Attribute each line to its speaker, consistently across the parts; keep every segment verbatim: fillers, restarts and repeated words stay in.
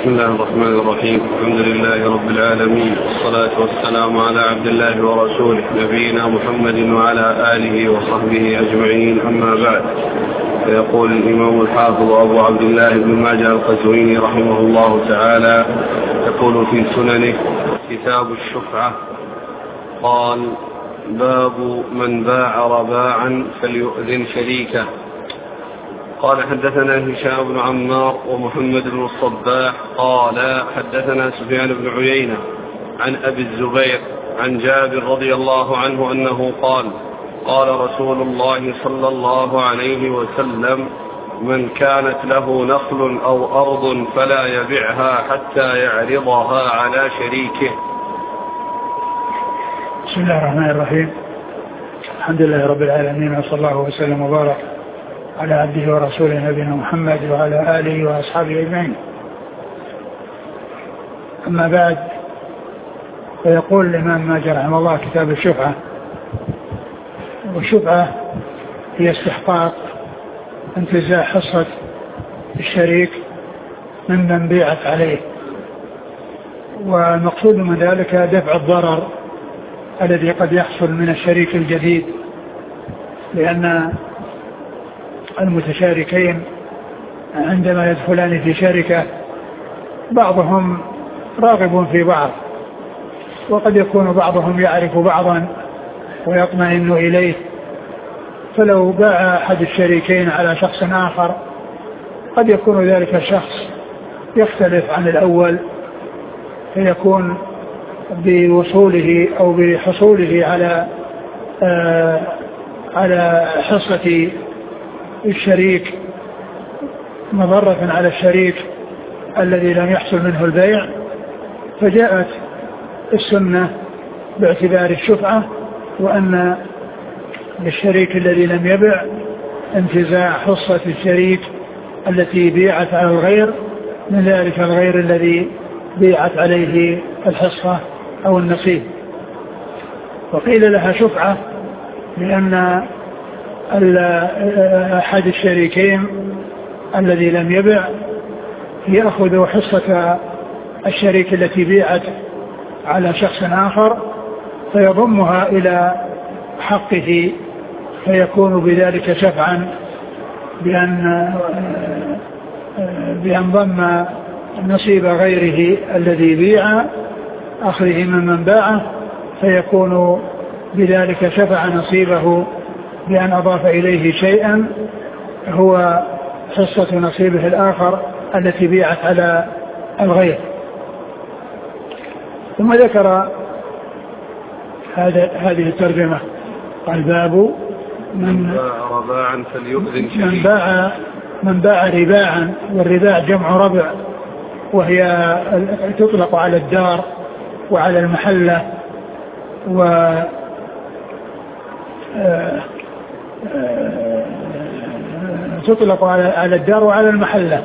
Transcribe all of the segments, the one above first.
Speaker 1: بسم الله الرحمن الرحيم. الحمد لله رب العالمين، والصلاة والسلام على عبد الله ورسوله نبينا محمد وعلى آله وصحبه أجمعين، أما بعد. فيقول الإمام الحافظ أبو عبد الله بن ماجه القزويني رحمه الله تعالى، يقول في سننه: كتاب الشفعة. قال: باب من باع رباعا فليؤذن شريكه. قال: حدثنا هشام بن عمار ومحمد بن الصباح قال: حدثنا سفيان بن عيينة عن أبي الزبير عن جابر رضي الله عنه أنه قال: قال رسول الله صلى الله عليه وسلم: من كانت له نخل أو أرض فلا يبعها حتى يعرضها على شريكه.
Speaker 2: بسم الله الرحمن الرحيم. الحمد لله رب العالمين، وصلى الله وسلم وبارك على عبده ورسوله نبينا محمد وعلى آله وأصحابه أجمعين. أما بعد، فيقول الإمام ماجه رحمه الله: كتاب الشفعة. والشفعة هي استحقاق انتزاع حصة الشريك ممن بيعت عليه، والمقصود من ذلك دفع الضرر الذي قد يحصل من الشريك الجديد، لأن المتشاركين عندما يدخلان في شركة بعضهم راغب في بعض، وقد يكون بعضهم يعرف بعضا ويطمئن إليه، فلو باع أحد الشريكين على شخص آخر قد يكون ذلك الشخص يختلف عن الأول، فيكون بوصوله أو بحصوله على آه على حصة الشريك مضرة على الشريك الذي لم يحصل منه البيع. فجاءت السنة باعتبار الشفعة، وأن للشريك الذي لم يبع انتزاع حصة الشريك التي بيعت على الغير من ذلك الغير الذي بيعت عليه الحصة أو النصيب. وقيل لها شفعة لأن أحد الشريكين الذي لم يبع يأخذ حصة الشريك التي بيعت على شخص آخر فيضمها إلى حقه، فيكون بذلك شفعا بأن بأن ضم نصيب غيره الذي بيع أخذه ممن باعه، فيكون بذلك شفع نصيبه بأن أضاف إليه شيئا هو حصة نصيبه الآخر التي بيعت على الغير. ثم ذكر هذا هذه الترجمة: قال: باب من
Speaker 1: باع رباعا فليؤذن شريكه.
Speaker 2: من باع من باع رباعا، والرباع جمع ربع، وهي تطلق على الدار وعلى المحلة، و تطلق على الدار وعلى المحلة.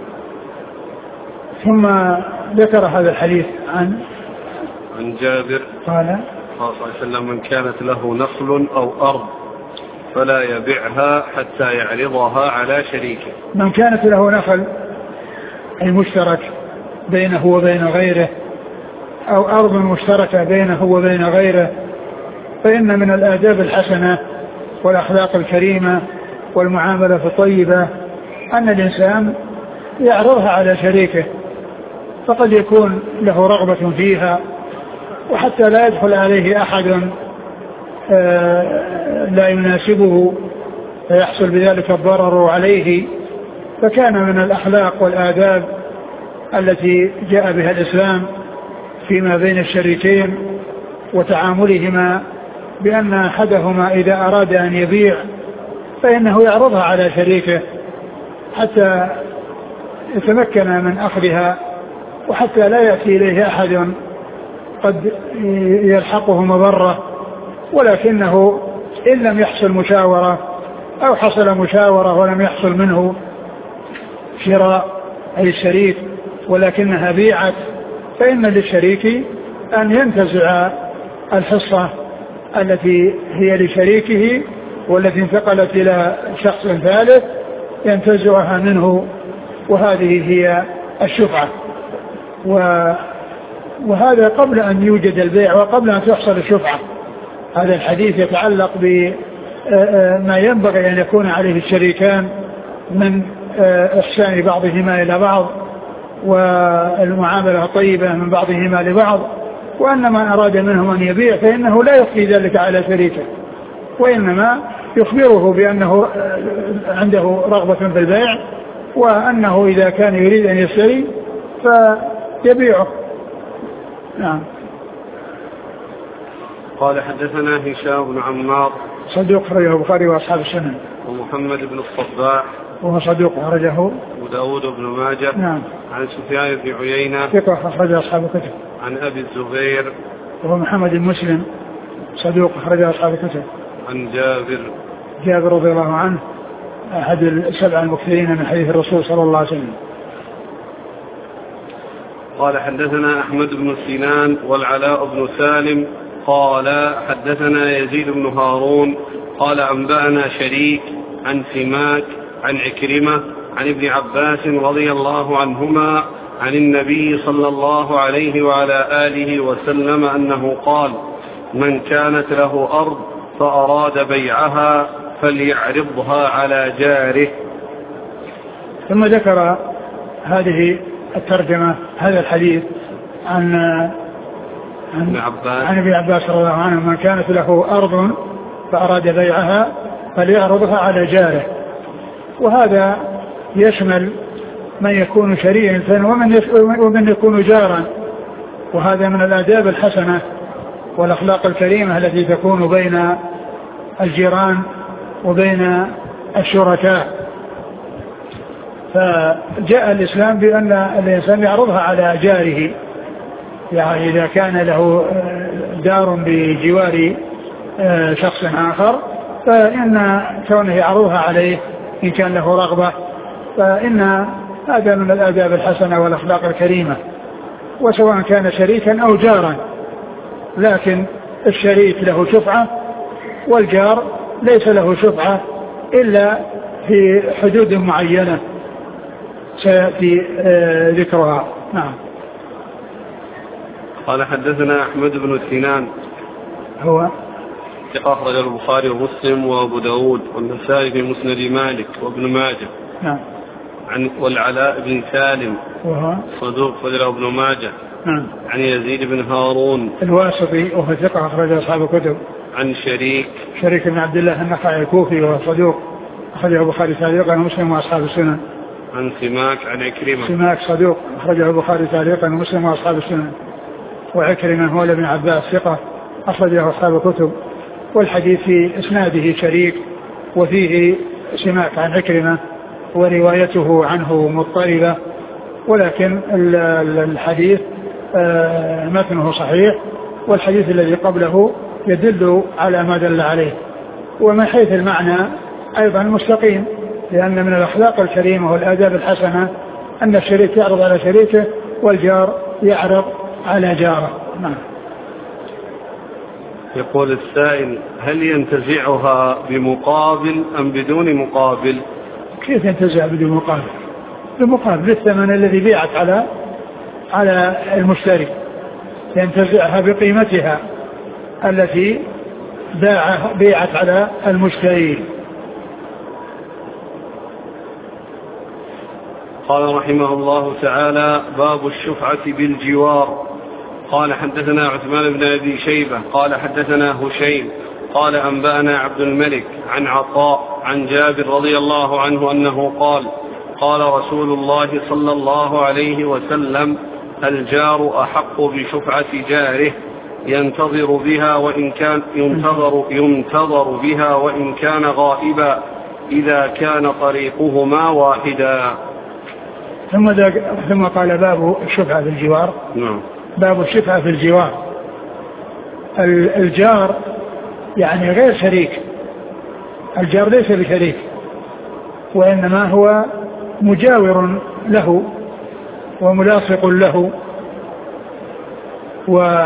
Speaker 2: ثم ذكر هذا الحديث عن
Speaker 1: عن جابر
Speaker 2: قال
Speaker 1: صلى الله عليه وسلم: من كانت له نخل أو أرض فلا يبيعها حتى يعرضها على شريكه.
Speaker 2: من كانت له نخل أي مشترك بينه وبين غيره، أو أرض مشتركة بينه وبين غيره، فإن من الآداب الحسنة والأخلاق الكريمة والمعاملة الطيبة أن الإنسان يعرضها على شريكه، فقد يكون له رغبة فيها، وحتى لا يدخل عليه أحد لا يناسبه فيحصل بذلك الضرر عليه. فكان من الأخلاق والآداب التي جاء بها الإسلام فيما بين الشريكين وتعاملهما بأن أحدهما إذا أراد أن يبيع فإنه يعرضها على شريكه حتى يتمكن من أخذها، وحتى لا يأتي إليه أحد قد يلحقه مضرة، ولكنه إن لم يحصل مشاورة أو حصل مشاورة ولم يحصل منه شراء أي الشريك ولكنها بيعت، فإن للشريك أن ينتزع الحصة التي هي لشريكه والتي انتقلت إلى شخص ثالث ينتزعها منه، وهذه هي الشفعة. وهذا قبل أن يوجد البيع وقبل أن تحصل الشفعة. هذا الحديث يتعلق بما ينبغي أن يكون عليه الشريكان من إحسان بعضهما إلى بعض والمعاملة الطيبة من بعضهما لبعض، وأن من أراد منهم أن يبيع فإنه لا يخفي ذلك على شريكه، وإنما يخبره بأنه عنده رغبة في البيع، وأنه إذا كان يريد أن يشتري فيبيعه. نعم.
Speaker 1: قال حدثنا هشام بن عمار
Speaker 2: صدوق أخرجه البخاري وأصحاب السنن.
Speaker 1: ومحمد بن الصباح
Speaker 2: وهو صدوق أخرجه
Speaker 1: وداود بن ماجه.
Speaker 2: نعم.
Speaker 1: عن سفيان بن عيينة
Speaker 2: ثقة أخرج أصحاب الكتب.
Speaker 1: عن أبي الزبير
Speaker 2: وهو محمد بن مسلم صدوق أخرج أصحاب الكتب.
Speaker 1: عن جابر
Speaker 2: جابر رضي الله عنه أحد السبع المكثرين من حديث الرسول صلى الله عليه وسلم.
Speaker 1: قال حدثنا أحمد بن سنان والعلاء بن سالم قال حدثنا يزيد بن هارون قال أنبأنا شريك عن سماك عن عكرمة عن ابن عباس رضي الله عنهما عن النبي صلى الله عليه وعلى آله وسلم أنه قال: من كانت له أرض فأراد بيعها فليعرضها على جاره.
Speaker 2: ثم ذكر هذه الترجمة هذا الحديث عن عن
Speaker 1: عباس
Speaker 2: عن ابن عباس رضي الله عنه: من كانت له أرض فأراد بيعها فليعرضها على جاره. وهذا يشمل من يكون شريكا ومن ومن يكون جارا، وهذا من الآداب الحسنة والأخلاق الكريمة التي تكون بين الجيران وبين الشركاء. فجاء الإسلام بأن الإنسان يعرضها على جاره، يعني إذا كان له دار بجوار شخص آخر فإن كونه يعرضها عليه إن كان له رغبة، فإن هذا من الآداب الحسنة والأخلاق الكريمة، وسواء كان شريكا أو جارا. لكن الشريك له شفعة والجار ليس له شفعة إلا في حدود معينة سيأتي ذكرها. نعم.
Speaker 1: قال حدثنا أحمد بن سنان
Speaker 2: هو
Speaker 1: ثقة أخرج البخاري ومسلم وأبو داود والنسائي في مسند مالك وابن ماجه.
Speaker 2: نعم.
Speaker 1: عن والعلاء بن سالم
Speaker 2: وهو صدوق
Speaker 1: أخرج ابن ماجه.
Speaker 2: نعم.
Speaker 1: عن يزيد بن هارون
Speaker 2: الواسطي وهو ثقة أخرج أصحاب الكتب.
Speaker 1: عن شريك
Speaker 2: شريك بن عبد الله النخعي الكوفي وهو صدوق أخرجه البخاري تعليقا ومسلم وأصحاب السنن.
Speaker 1: عن سماك عن عكرمة
Speaker 2: سماك صدوق أخرجه البخاري تعليقا ومسلم وأصحاب السنن. وعكرمة هو ابن عباس ثقة أخرجه أصحاب الكتب. والحديث في إسناده شريك وفيه سماك عن عكرمة وروايته عنه مضطربة، ولكن الحديث متنه صحيح، والحديث الذي قبله يدل على ما دل عليه. ومن حيث المعنى أيضا مستقيم، لأن من الأخلاق الكريمة والآداب الحسنة أن الشريك يعرض على شريكه والجار يعرض على جاره. نعم.
Speaker 1: يقول السائل: هل ينتزعها بمقابل أم بدون مقابل؟
Speaker 2: كيف ينتزع بدون مقابل؟ بمقابل الثمن الذي بيعت على على المشتري، ينتزعها بقيمتها التي باع بيعت على المشتري.
Speaker 1: قال رحمه الله تعالى: باب الشفعة بالجوار. قال حدثنا عثمان بن أبي شيبة قال حدثنا هشيم قال أنبأنا عبد الملك عن عطاء عن جابر رضي الله عنه أنه قال: قال رسول الله صلى الله عليه وسلم: الجار أحق بشفعة جاره ينتظر بها وإن كان ينتظر, ينتظر بها وإن كان غائبا إذا كان طريقهما واحدا.
Speaker 2: ثم, ثم قال: باب الشفعة في الجوار.
Speaker 1: نعم.
Speaker 2: باب الشفعة في الجوار. الجار يعني غير شريك، الجار ليس بشريك، وإنما هو مجاور له وملاصق له، و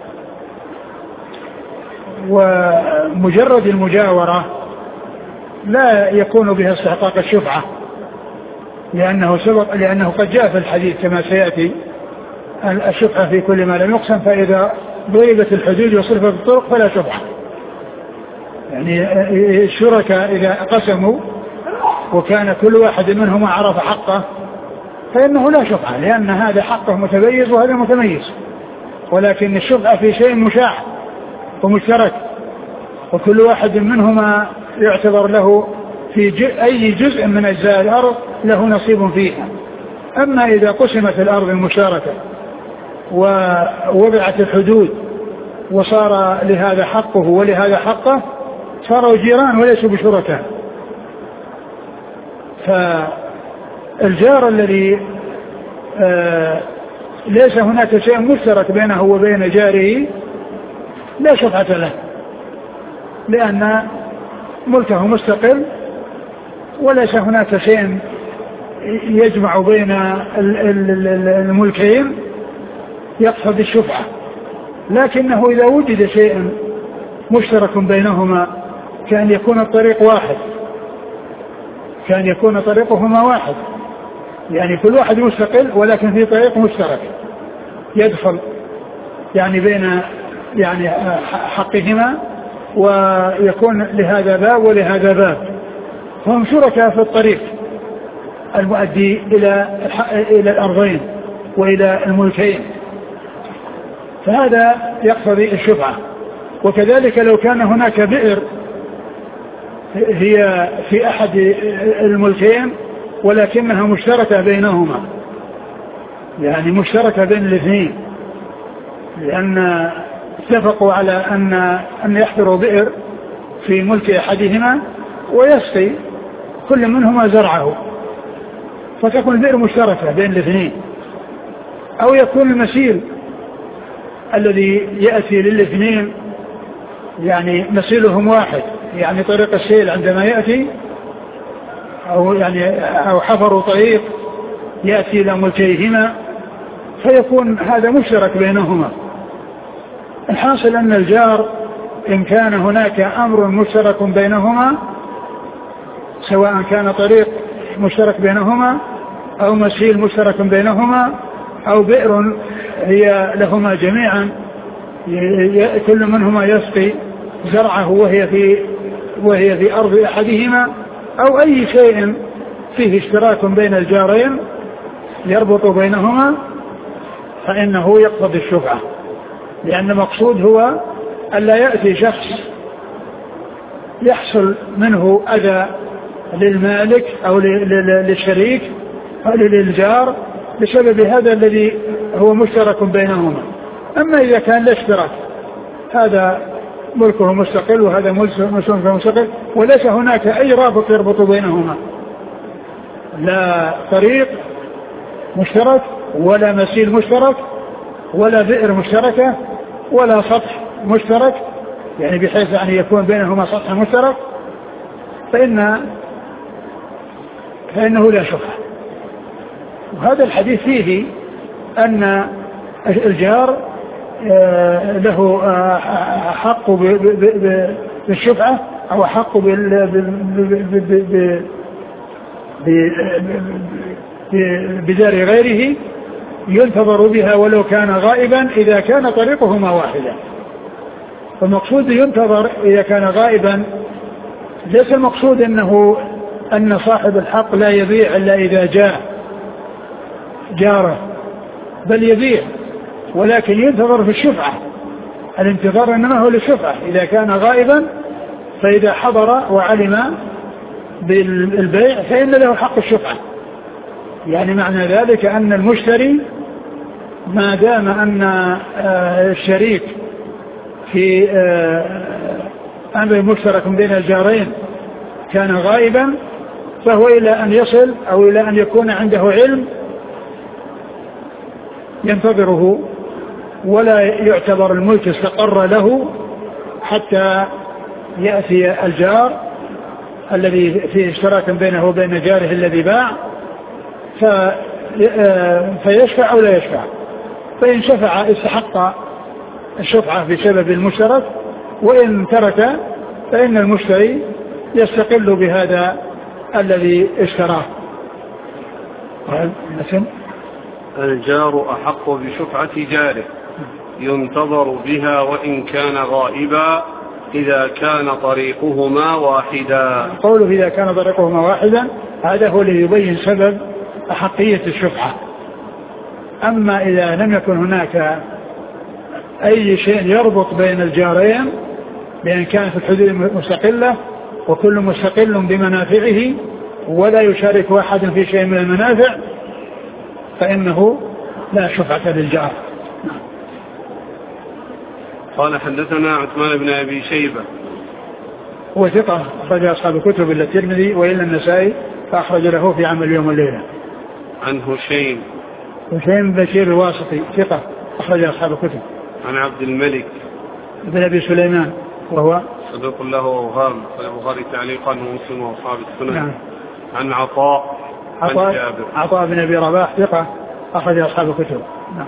Speaker 2: ومجرد المجاورة لا يكون بها استحقاق الشفعة، لأنه سبق لأنه قد جاء في الحديث كما سيأتي الشفعة في كل ما لم يقسم، فإذا ضربت الحدود وصرفت الطرق فلا شفعة. يعني الشركاء إذا قسموا وكان كل واحد منهم عرف حقه فإنه لا شفعة، لأن هذا حقه متميز وهذا متميز. ولكن الشفعة في شيء مشاع ومشترك، وكل واحد منهما يعتبر له في أي جزء من أجزاء الأرض له نصيب فيها. أما إذا قسمت الأرض المشاركة ووضعت الحدود وصار لهذا حقه ولهذا حقه، صاروا جيران وليسوا بشركاء. فالجار الذي آه ليس هناك شيء مشترك بينه وبين جاره لا شفعة له، لأن ملكه مستقل وليس هناك شيء يجمع بين الملكين يقصد الشفعة. لكنه إذا وجد شيء مشترك بينهما كان يكون الطريق واحد، كان يكون طريقهما واحد، يعني كل واحد مستقل ولكن في طريق مشترك يدخل يعني بين يعني حقهما، ويكون لهذا باب ولهذا باب، فهم شركاء في الطريق المؤدي إلى إلى الأرضين وإلى الملكين، فهذا يقتضي الشفعة. وكذلك لو كان هناك بئر هي في أحد الملكين ولكنها مشتركة بينهما، يعني مشتركة بين الاثنين، لأن اتفقوا على أن أن يحفروا بئر في ملك أحدهما ويسقي كل منهما زرعه، فتكون البئر مشتركة بين الاثنين. أو يكون المسيل الذي يأتي للاثنين يعني مسيلهم واحد، يعني طريق السيل عندما يأتي أو يعني أو حفروا طريق يأتي إلى ملكيهما، فيكون هذا مشترك بينهما. الحاصل أن الجار إن كان هناك أمر مشترك بينهما، سواء كان طريق مشترك بينهما أو مسيل مشترك بينهما أو بئر هي لهما جميعا كل منهما يسقي زرعه وهي في وهي في أرض أحدهما، أو أي شيء فيه اشتراك بين الجارين يربط بينهما، فإنه يقتضي الشفعة. لأن المقصود هو ألا يأتي شخص يحصل منه أذى للمالك أو للشريك أو للجار بسبب هذا الذي هو مشترك بينهما. أما إذا كان لا اشتراك، هذا ملكه مستقل وهذا ملكه مستقل، وليس هناك أي رابط يربط بينهما، لا طريق مشترك ولا مسيل مشترك ولا بئر مشتركة ولا سطح مشترك، يعني بحيث أن يكون بينهما سطح مشترك، فإن فإنه لا شفعة. وهذا الحديث فيه أن الجار له حق بالشفعة أو حق بدار غيره ينتظر بها ولو كان غائبا إذا كان طريقهما واحدا. فالمقصود ينتظر إذا كان غائبا، ليس المقصود أنه أن صاحب الحق لا يبيع إلا إذا جاء جاره، بل يبيع ولكن ينتظر في الشفعة. الانتظار إنما هو للشفعة إذا كان غائبا، فإذا حضر وعلم بالبيع فإن له حق الشفعة. يعني معنى ذلك أن المشتري ما دام أن الشريك في أمر مشترك بين الجارين كان غائبا، فهو إلى أن يصل أو إلى أن يكون عنده علم ينتظره، ولا يعتبر الملك استقر له حتى يأتي الجار الذي فيه اشتراك بينه وبين جاره الذي باع فيشفع أو لا يشفع. فإن شفع استحق الشفعة بسبب المشترك، وإن ترك فإن المشتري يستقل بهذا الذي اشتراه.
Speaker 1: الجار أحق بشفعة جاره ينتظر بها وإن كان غائبا إذا كان طريقهما واحدا.
Speaker 2: قوله إذا كان طريقهما واحدا هذا هو الذي يبين سبب أحقية الشفعة. أما إذا لم يكن هناك أي شيء يربط بين الجارين بأن كانت الحدود مستقلة وكل مستقل بمنافعه ولا يشارك أحد في شيء من المنافع فإنه لا شفعة للجار.
Speaker 1: قال حدثنا عثمان بن أبي شيبة
Speaker 2: هو ثقة أخرج أصحاب الكتب إلا الترمذي وإلا النسائي فأخرج له في عمل يوم الليلة.
Speaker 1: عن هشيم
Speaker 2: هشيم بشير الواسطي ثقة أخرج أصحاب الكتب.
Speaker 1: عن عبد الملك
Speaker 2: بن أبي سليمان وهو
Speaker 1: صدوق له أوهام البخاري تعليقا ومسلم وأصحاب السنن.
Speaker 2: نعم.
Speaker 1: عن عطاء
Speaker 2: عطاء, عطاء بن أبي رباح ثقة أخرج أصحاب الكتب. نعم.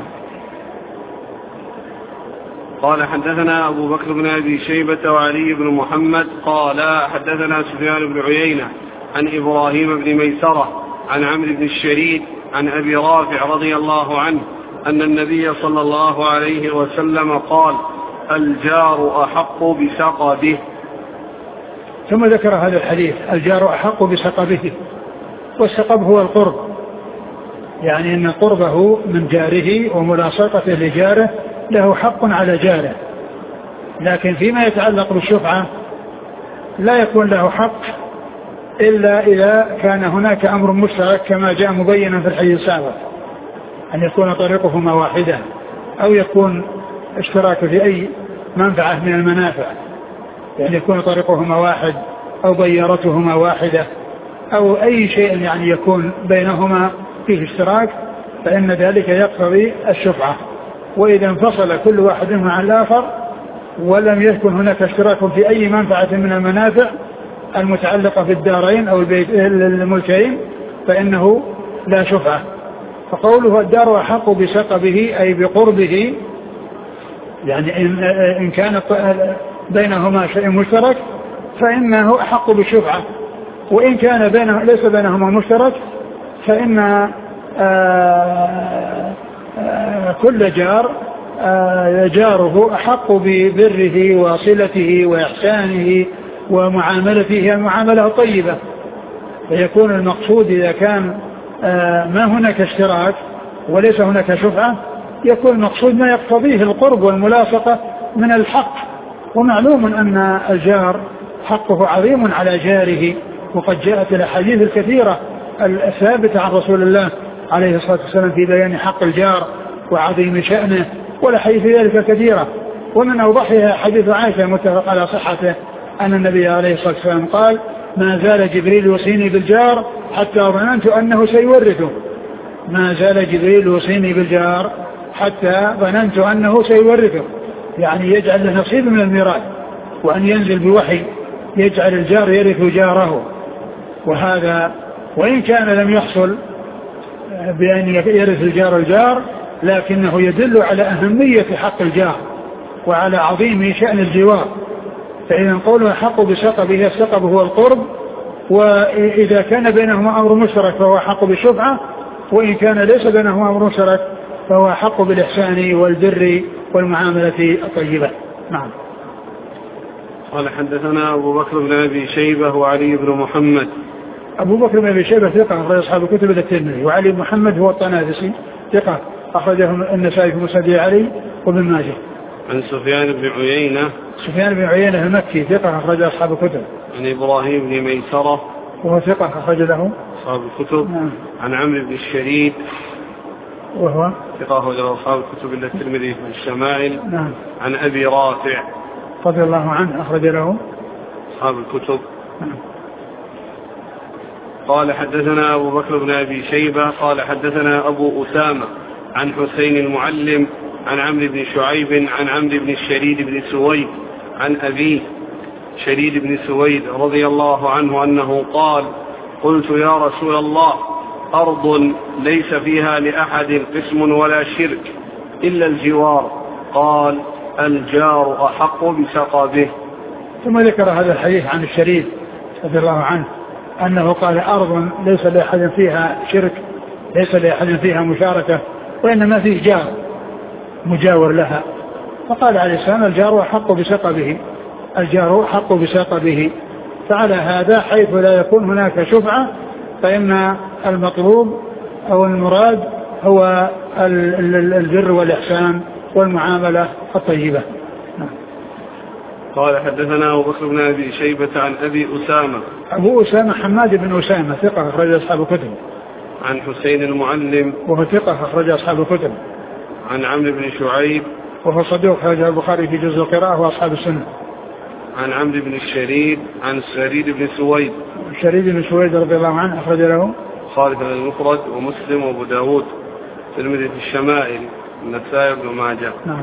Speaker 1: قال حدثنا أبو بكر بن أبي شيبة وعلي بن محمد قال حدثنا سفيان بن عيينة عن إبراهيم بن ميسرة عن عمرو بن الشريد عن أبي رافع رضي الله عنه أن النبي صلى الله عليه وسلم قال الجار أحق بسقبه.
Speaker 2: ثم ذكر هذا الحديث الجار أحق بسقبه، والسقب هو القرب، يعني أن قربه من جاره وملاصقته لجاره له حق على جاره، لكن فيما يتعلق بالشفعة لا يكون له حق إلا إذا كان هناك أمر مشترك كما جاء مبينا في الحديث السابق أن يكون طريقهما واحدة أو يكون اشتراك في أي منفعة من المنافع، يعني يكون طريقهما واحد أو بيارتهما واحدة أو أي شيء يعني يكون بينهما فيه اشتراك فإن ذلك يقتضي الشفعة. وإذا انفصل كل واحد منهما عن الآخر ولم يكن هناك اشتراك في أي منفعة من المنافع المتعلقة في الدارين أو الملكين فإنه لا شفعة. فقوله الدار أحق بسقبه أي بقربه، يعني إن, إن كان بينهما شيء مشترك فإنه أحق بالشفعة، وإن كان بينه ليس بينهما مشترك فإن آآ آآ كل جار جاره أحق ببره وصلته وإحسانه ومعاملته المعاملة الطيبة. فيكون المقصود إذا كان ما هناك اشتراك وليس هناك شفعة يكون المقصود ما يقتضيه القرب والملاصقة من الحق. ومعلوم أن الجار حقه عظيم على جاره، وقد جاءت الأحاديث الكثيرة الثابتة عن رسول الله عليه الصلاة والسلام في بيان حق الجار وعظيم شأنه، والأحاديث ذلك كثيرة، ومن أوضحها حديث عائشة متفق على صحته أن النبي عليه الصلاة والسلام قال ما زال جبريل يوصيني بالجار حتى ظننت أنه سيورثه. ما زال جبريل يوصيني بالجار حتى ظننت أنه سيورثه، يعني يجعل له نصيب من الميراث، وأن ينزل بوحي يجعل الجار يرث جاره. وهذا وإن كان لم يحصل بأن يرث الجار الجار لكنه يدل على أهمية حق الجار وعلى عظيم شأن الجوار. فإذا قوله حق بسقبه، السقب هو القرب، وإذا كان بينهما أمر مشترك فهو حق بالشفعة، وإن كان ليس بينهما أمر مشترك فهو حق بالإحسان والبر والمعاملة الطيبة. نعم.
Speaker 1: قال حدثنا أبو بكر بن أبي شيبة وعلي بن محمد.
Speaker 2: أبو بكر بن أبي شيبة ثقة أخرج أصحاب الكتب الترمذي، وعلي بن محمد هو الطنافسي ثقة أخرجه النسائي في مسند علي وابن ماجه.
Speaker 1: عن سفيان بن عيينة.
Speaker 2: سفيان بن عيينة المكي ثقة أخرج أصحاب الكتب.
Speaker 1: عن إبراهيم بن ميسرة
Speaker 2: وهو ثقة أخرج له
Speaker 1: أصحاب الكتب.
Speaker 2: نعم.
Speaker 1: عن عمرو بن الشريد
Speaker 2: وهو
Speaker 1: ثقة أخرج أصحاب الكتب إلا الترمذي في الشمائل.
Speaker 2: نعم.
Speaker 1: عن أبي رافع
Speaker 2: رضي الله عنه أخرج له
Speaker 1: أصحاب الكتب.
Speaker 2: نعم.
Speaker 1: قال حدثنا أبو بكر بن أبي شيبة قال حدثنا أبو أسامة عن حسين المعلم عن عمرو بن شعيب عن عمرو بن الشريد بن سويد عن أبيه شريد بن سويد رضي الله عنه أنه قال قلت يا رسول الله أرض ليس فيها لأحد قسم ولا شرك إلا الجوار، قال الجار أحق بسقبه.
Speaker 2: ثم ذكر هذا الحديث عن الشريد رضي الله عنه أنه قال أرض ليس لأحد فيها شرك، ليس لأحد فيها مشاركة وإنما فيه جار مجاور لها. فقال عليه السلام الجار أحق بسقبه، الجار أحق بسقبه. فعلى هذا حيث لا يكون هناك شفعة فإن المطلوب أو المراد هو البر والإحسان والمعاملة الطيبة.
Speaker 1: قال حدثنا أبو بكر بن أبي شيبة عن أبي أسامة.
Speaker 2: أبو أسامة حماد بن أسامة ثقة أخرج أصحاب الكتب.
Speaker 1: عن حسين المعلم
Speaker 2: وهو ثقة أخرج أصحاب الكتب.
Speaker 1: عن عمرو بن شعيب
Speaker 2: وهو صدوق أخرج البخاري في جزء القراءة وأصحاب السنة.
Speaker 1: عن عمرو بن الشريد عن سريد بن سويد.
Speaker 2: سريد بن سويد رضي الله عنه أخرج له
Speaker 1: خالد بن المفرد ومسلم وأبو داود تلميذ في الشمائل النسائي بن ماجه.
Speaker 2: نعم.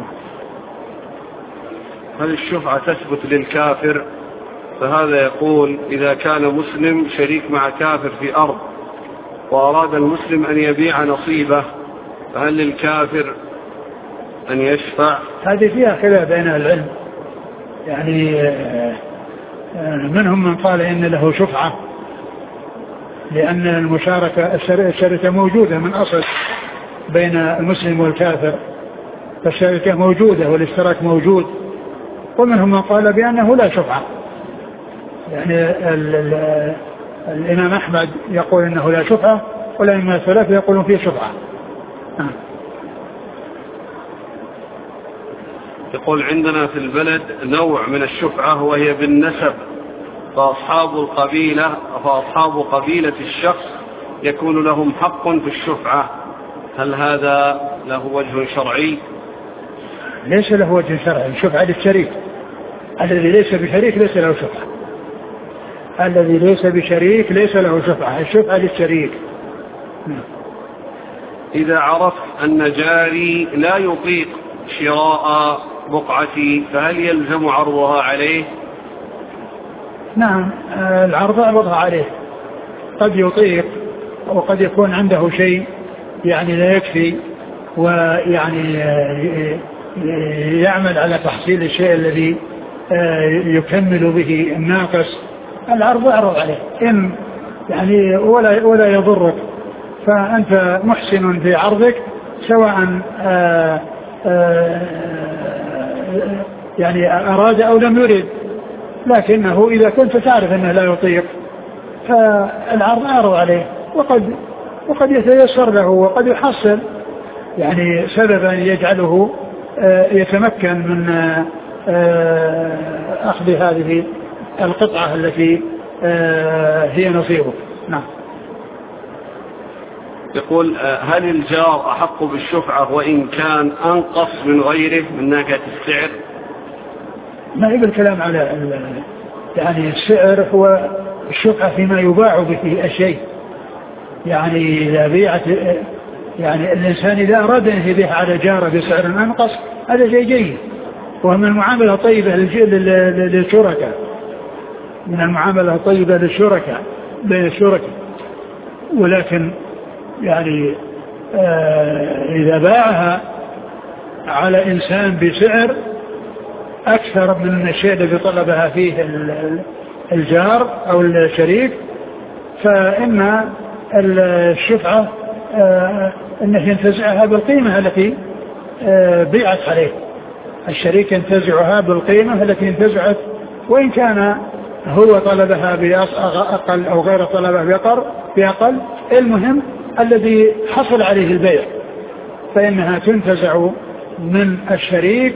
Speaker 1: هل الشفعة تثبت للكافر؟ فهذا يقول إذا كان مسلم شريك مع كافر في أرض وأراد المسلم أن يبيع نصيبه فهل للكافر أن يشفع؟
Speaker 2: هذه فيها خلاف بين العلم، يعني منهم من قال إن له شفعة لأن المشاركة الشركة موجودة من أصل بين المسلم والكافر، فالشركة موجودة والاشتراك موجود. ومنهم من قال بأنه لا شفعة، يعني ال ال الإمام أحمد يقول إنه لا شفعة والأئمة الثلاثة يقولون فيه شفعة. آه.
Speaker 1: يقول عندنا في البلد نوع من الشفعة وهي بالنسب، فأصحاب القبيلة فأصحاب قبيلة الشخص يكون لهم حق في الشفعة، هل هذا له وجه شرعي؟
Speaker 2: ليس له وجه شرعي. الشفعة للشريك، الذي ليس بشريك ليس له شفعة، الذي ليس بشريك ليس له شفعة، الشفعة للشريك.
Speaker 1: إذا عرفت أن جاري لا يطيق شراء بقعتي فهل يلزم عرضها عليه؟
Speaker 2: نعم، العرض عرضها عليه، قد يطيق وقد يكون عنده شيء يعني لا يكفي ويعني يعمل على تحصيل الشيء الذي يكمل به الناقص، العرض يعرض عليه إن يعني ولا ولا يضرك، فأنت محسن في عرضك سواء آآ آآ يعني أراد أو لم يرد، لكنه إذا كنت تعرف أنه لا يطيق فالعرض يعرض عليه، وقد وقد يتيسر له وقد يحصل يعني سببا يجعله يتمكن من أخذ هذه القطعة التي هي نصيبه. نعم.
Speaker 1: يقول هل الجار أحق بالشفعة وإن كان أنقص من غيره من ناحية السعر؟
Speaker 2: ما يبقى الكلام على يعني السعر، هو الشفعة فيما يباع به الشيء، يعني إذا بيعت يعني الإنسان إذا أراد أن يبيع على جاره بسعر أنقص هذا شيء جيد، ومن المعاملة طيبة للشركاء، من المعاملة طيبة للشركاء بين الشركاء. ولكن يعني آه إذا باعها على إنسان بسعر أكثر من الشيء الذي طلبها فيه الجار أو الشريك فإن الشفعة آه أنه ينتزعها بالقيمة التي آه بيعت عليه، الشريك ينتزعها بالقيمة التي انتزعت وإن كان هو طلبها بأقل أو غير طلبها بأقل بأقل المهم الذي حصل عليه البيع، فإنها تنتزع من الشريك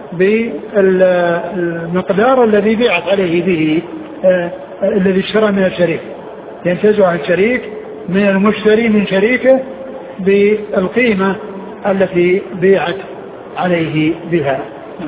Speaker 2: بالمقدار الذي بيعت عليه به آه الذي اشترى من الشريك، ينتزعها الشريك من المشتري من شريكه بالقيمة التي بيعت عليه بها.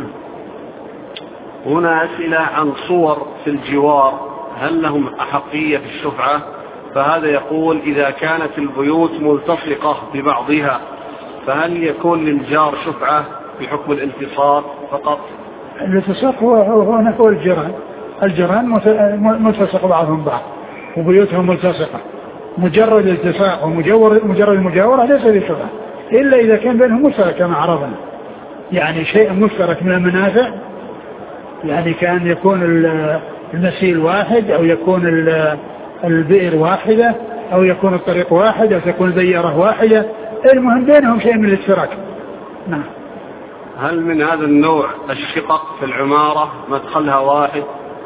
Speaker 1: هنا أسئلة عن صور في الجوار هل لهم أحقية في الشفعة؟ فهذا يقول إذا كانت البيوت ملتصقة ببعضها فهل يكون للجار شفعة بحكم الالتصاق فقط؟
Speaker 2: الالتصاق هو هو هو الجيران، الجيران ملتصق بعضهم بعض وبيوتهم ملتصقة، مجرد التصاق ومجرد مجرد المجاورة ليس بشفعة إلا إذا كان بينهم مشترك كما عرضنا، يعني شيء مشترك من المنافع، يعني كان يكون المسيل واحد أو يكون البئر واحدة أو يكون الطريق واحد أو تكون البيارة واحدة المهم بينهم شيء من الاشتراك. نعم.
Speaker 1: هل من هذا النوع الشقق في العمارة مدخلها واحد؟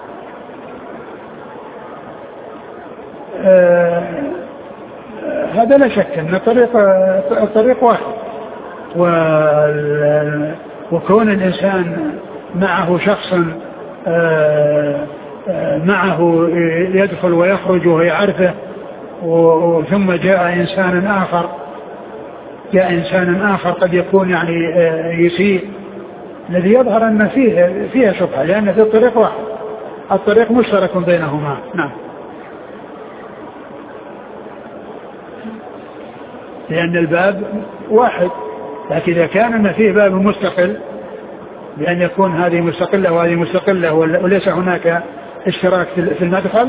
Speaker 2: آه هذا لا شك أن الطريق الطريق واحد، وكون الإنسان معه شخصا آه آه معه يدخل ويخرج وهو يعرفه، ثم جاء إنسان آخر جاء إنسان آخر قد يكون يعني آه يسيء، الذي يظهر أن فيه فيها شبهة، لأن في الطريق واحد، الطريق مشترك بينهما. نعم. لأن الباب واحد، لكن إذا كان أن فيه باب مستقل بأن يكون هذه مستقلة وهذه مستقلة وليس هناك اشتراك في المدخل،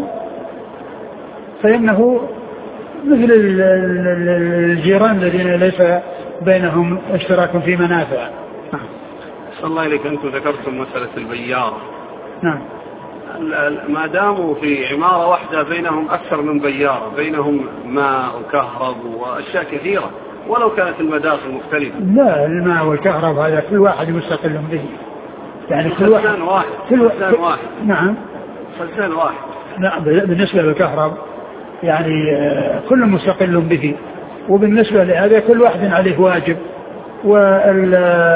Speaker 2: فإنه مثل الجيران الذين ليس بينهم اشتراك في منافع.
Speaker 1: صلى الله عليك، أنتم ذكرتم مسألة البيارة.
Speaker 2: نعم.
Speaker 1: ما داموا في عمارة واحدة بينهم أكثر من بيارة، بينهم ماء وكهرب وأشياء كثيرة، ولو كانت المداخل مختلفة.
Speaker 2: لا، الماء والكهرب هذا كل واحد مستقل به، يعني كل واحد
Speaker 1: واحد
Speaker 2: كل
Speaker 1: واحد. واحد.
Speaker 2: نعم،
Speaker 1: خزان واحد.
Speaker 2: نعم. بالنسبة للكهرب يعني كل مستقل به، وبالنسبة لهذا كل واحد عليه واجب، وال